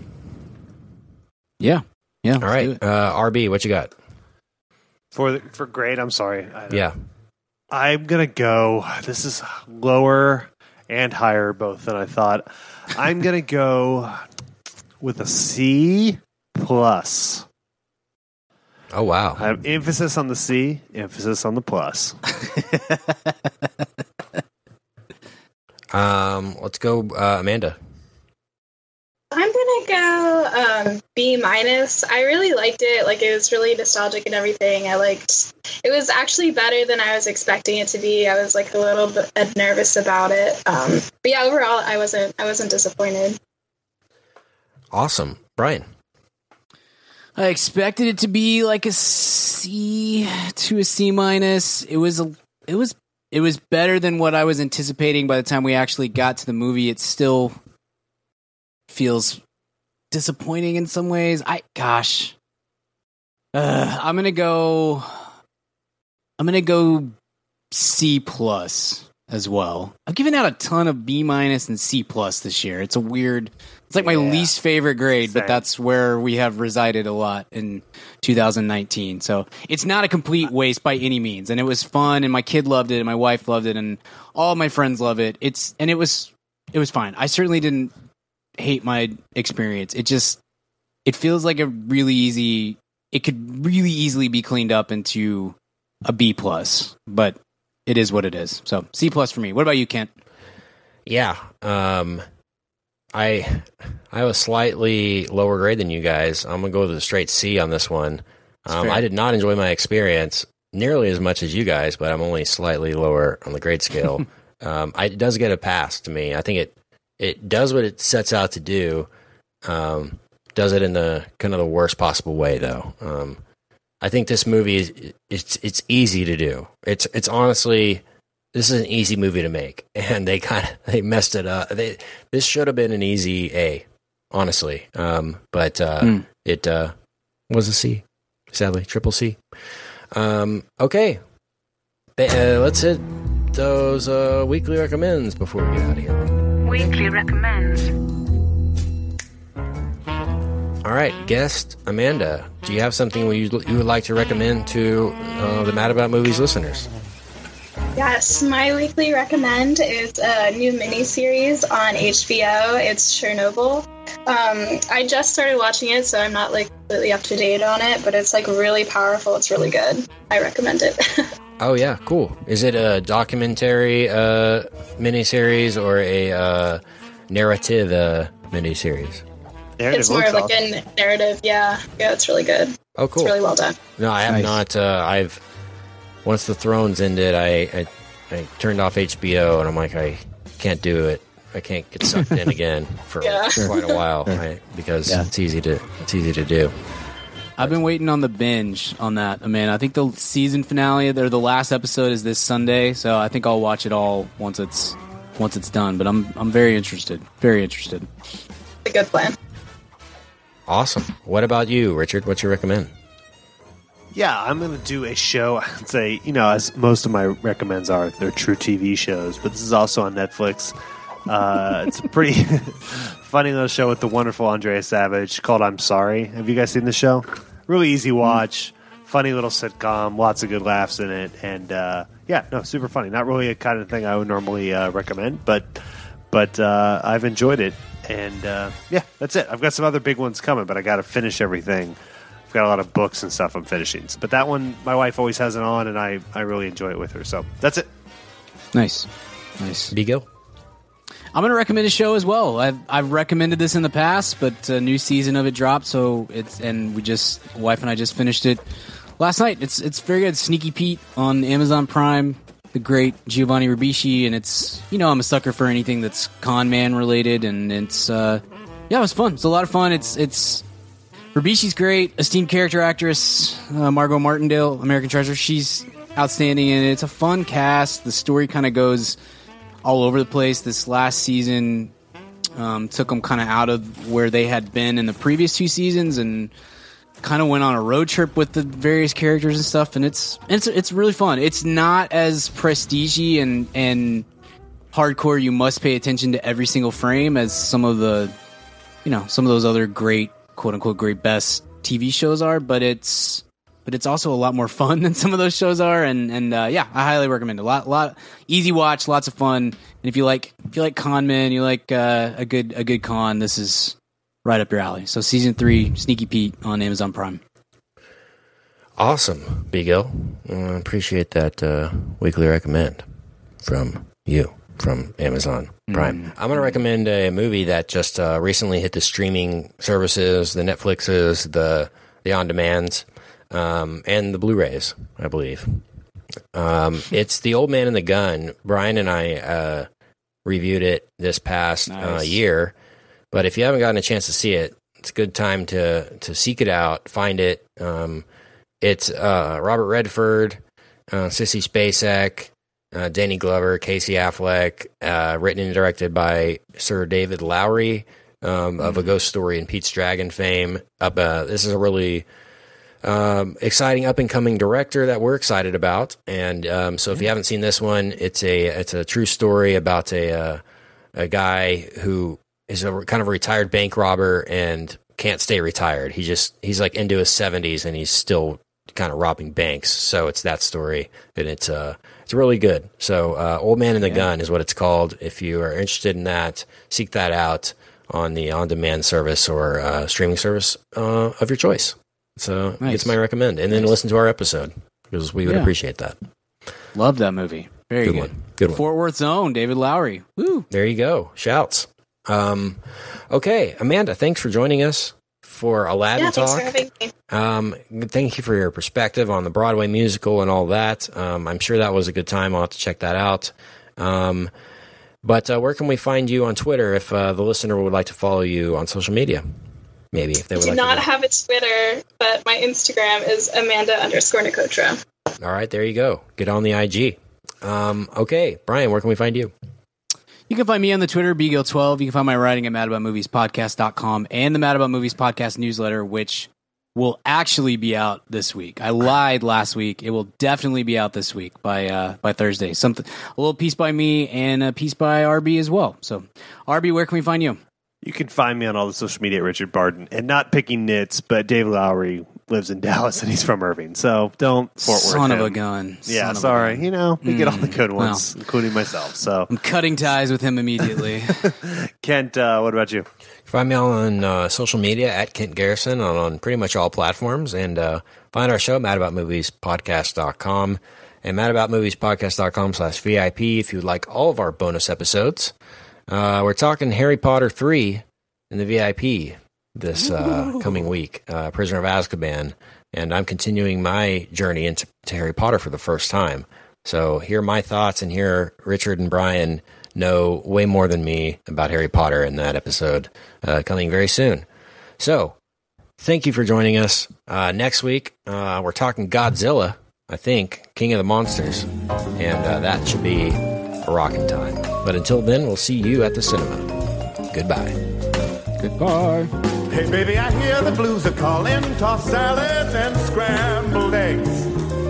Yeah, yeah. All right, uh, R B, what you got? For the, for grade, I'm sorry. I, Yeah, I'm gonna go. This is lower and higher both than I thought. I'm gonna go with a C plus. oh wow. I have emphasis on the C, emphasis on the plus. Um, let's go, uh, Amanda. I'm gonna go um, B minus. I really liked it. Like, it was really nostalgic and everything. I liked. It was actually better than I was expecting it to be. I was like a little bit nervous about it. Um, but yeah, overall, I wasn't. I wasn't disappointed. Awesome, Brian. I expected it to be like a C to a C minus. It was a, it was it was better than what I was anticipating by the time we actually got to the movie. It still feels disappointing in some ways. I gosh. Uh, I'm going to go I'm going to go C plus as well. I've given out a ton of B minus and C plus this year. It's a weird It's like my Yeah. least favorite grade, Same. but that's where we have resided a lot in two thousand nineteen. So it's not a complete waste by any means. And it was fun, and my kid loved it, and my wife loved it, and all my friends love it. It's and it was it was fine. I certainly didn't hate my experience. It just it feels like a really easy. It could really easily be cleaned up into a B plus, but it is what it is. So C plus for me. What about you, Kent? Yeah, um, I I have a slightly lower grade than you guys. I'm gonna go with a straight C on this one. Um, fair. I did not enjoy my experience. nearly as much as you guys, but I'm only slightly lower on the grade scale. um, I, it does get a pass to me. I think it it does what it sets out to do. Um, does it in the kind of the worst possible way, though. Um, I think this movie is it's it's easy to do. It's it's honestly. This is an easy movie to make, and they kind of they messed it up. They, this should have been an easy A, honestly, um, but uh, mm. it uh, was a C, sadly, triple C. Um, okay, uh, let's hit those uh, weekly recommends before we get out of here. Weekly recommends. All right, guest Amanda, do you have something you you would like to recommend to uh, the Mad About Movies listeners? Yes, my weekly recommend is a new miniseries on H B O. It's Chernobyl. Um, I just started watching it, so I'm not like completely up to date on it, but it's like really powerful. It's really good. I recommend it. Oh yeah, cool. Is it a documentary uh, miniseries or a uh, narrative uh, miniseries? Narrative it's more of like a narrative. Yeah, yeah, it's really good. Oh, cool. It's really well done. No, I have Nice. not. Uh, I've once the Thrones ended, I, I I turned off H B O, and I'm like, I can't do it. I can't get sucked in again for Yeah. quite a while, right? Because Yeah. it's easy to it's easy to do. I've been waiting on the binge on that. I mean, I think the season finale, or the last episode, is this Sunday, so I think I'll watch it all once it's once it's done. But I'm I'm very interested, very interested. It's a good plan. Awesome. What about you, Richard? What you recommend? Yeah, I'm going to do a show. I'd say, you know, as most of my recommends are, they're true T V shows, but this is also on Netflix. Uh, it's a pretty funny little show with the wonderful Andrea Savage called I'm Sorry. Have you guys seen the show? Really easy watch, funny little sitcom, lots of good laughs in it, and uh, yeah, no, super funny. Not really a kind of thing I would normally uh, recommend, but but uh, I've enjoyed it, and uh, yeah, that's it. I've got some other big ones coming, but I got to finish everything. I've got a lot of books and stuff I'm finishing, but that one my wife always has it on, and I I really enjoy it with her. So that's it. Nice, nice. Bigo? I'm going to recommend a show as well. I've I've recommended this in the past, but a new season of it dropped, so it's and we just wife and I just finished it last night. It's it's very good. Sneaky Pete on Amazon Prime. The great Giovanni Ribisi, and it's you know I'm a sucker for anything that's con man related, and it's uh, yeah, it was fun. It's a lot of fun. It's it's Ribisi's great, esteemed character actress uh, Margot Martindale, American Treasure. She's outstanding, and it's a fun cast. The story kind of goes all over the place. This last season um, took them kind of out of where they had been in the previous two seasons, and kind of went on a road trip with the various characters and stuff. And it's it's it's really fun. It's not as prestige-y and and hardcore. You must pay attention to every single frame as some of the you know some of those other great quote unquote great best T V shows are. But it's But it's also a lot more fun than some of those shows are, and and uh, yeah, I highly recommend it. A lot, lot easy watch, lots of fun. And if you like, if you like con men, you like uh, a good a good con, this is right up your alley. So season three, Sneaky Pete on Amazon Prime. Awesome, Bigo. I appreciate that uh, weekly recommend from you from Amazon Prime. Mm. I'm going to recommend a movie that just uh, recently hit the streaming services, the Netflixes, the the on demands. Um, and the Blu-rays, I believe. Um, it's The Old Man and the Gun. Brian and I uh, reviewed it this past Nice. uh, year. But if you haven't gotten a chance to see it, it's a good time to to seek it out, find it. Um, it's uh, Robert Redford, uh, Sissy Spacek, uh, Danny Glover, Casey Affleck, uh, written and directed by Sir David Lowery um, of A Ghost Story and Pete's Dragon fame. Up, uh, this is a really... Um, exciting up and coming director that we're excited about, and um, so if you haven't seen this one, it's a it's a true story about a uh, a guy who is a kind of a retired bank robber and can't stay retired. He just he's like into his seventies and he's still kind of robbing banks. So it's that story, and it's uh it's really good. So uh, Old Man and the yeah. Gun is what it's called. If you are interested in that, seek that out on the on demand service or uh, streaming service uh, of your choice. So nice. It's my recommend. And then nice. Listen to our episode because we would yeah. appreciate that. Love that movie. Very good. Good one. Good one. Fort Worth's own David Lowery. Woo. There you go. Shouts. Um, okay, Amanda, thanks for joining us for Aladdin Yeah, thanks Talk. for having me. Um, thank you for your perspective on the Broadway musical and all that. Um, I'm sure that was a good time. I'll have to check that out. Um, but uh, where can we find you on Twitter if uh, the listener would like to follow you on social media? Maybe if they I would do like not to. have a Twitter, but my Instagram is Amanda underscore Nicotra. All right, there you go. Get on the I G. Um, okay, Brian, where can we find you? You can find me on the Twitter, B Gill twelve. You can find my writing at mad about movies podcast dot com and the Mad About Movies Podcast newsletter, which will actually be out this week. I lied last week. It will definitely be out this week by uh, by Thursday. Something, a little piece by me and a piece by R B as well. So, R B, where can we find you? You can find me on all the social media at Richard Barden. And not picking nits, but Dave Lowry lives in Dallas and he's from Irving. So don't Fort Worth Son of him. a gun. Yeah, Son of sorry. a gun. You know, we Mm, get all the good ones, well. including myself. So I'm cutting ties with him immediately. Kent, uh, what about you? Find me on uh, social media at Kent Garrison on, on pretty much all platforms. And uh, find our show, mad about movies podcast dot com and mad about movies podcast dot com slash V I P if you'd like all of our bonus episodes. Uh, we're talking Harry Potter three in the V I P this uh, coming week, uh, Prisoner of Azkaban. And I'm continuing my journey into to Harry Potter for the first time. So hear my thoughts and hear Richard and Brian know way more than me about Harry Potter in that episode uh, coming very soon. So thank you for joining us. Uh, next week, uh, we're talking Godzilla, I think, King of the Monsters. And uh, that should be a rocking time. But until then, we'll see you at the cinema. Goodbye. Goodbye. Hey, baby, I hear the blues are calling. Tossed salads and scrambled eggs.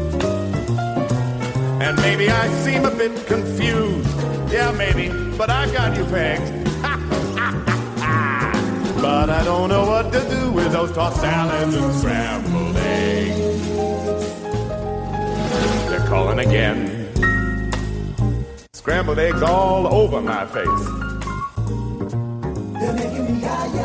And maybe I seem a bit confused. Yeah, maybe, but I got you pegged. But I don't know what to do with those tossed salads and scrambled eggs. They're calling again. Scrambled eggs all over my face. They're making me high,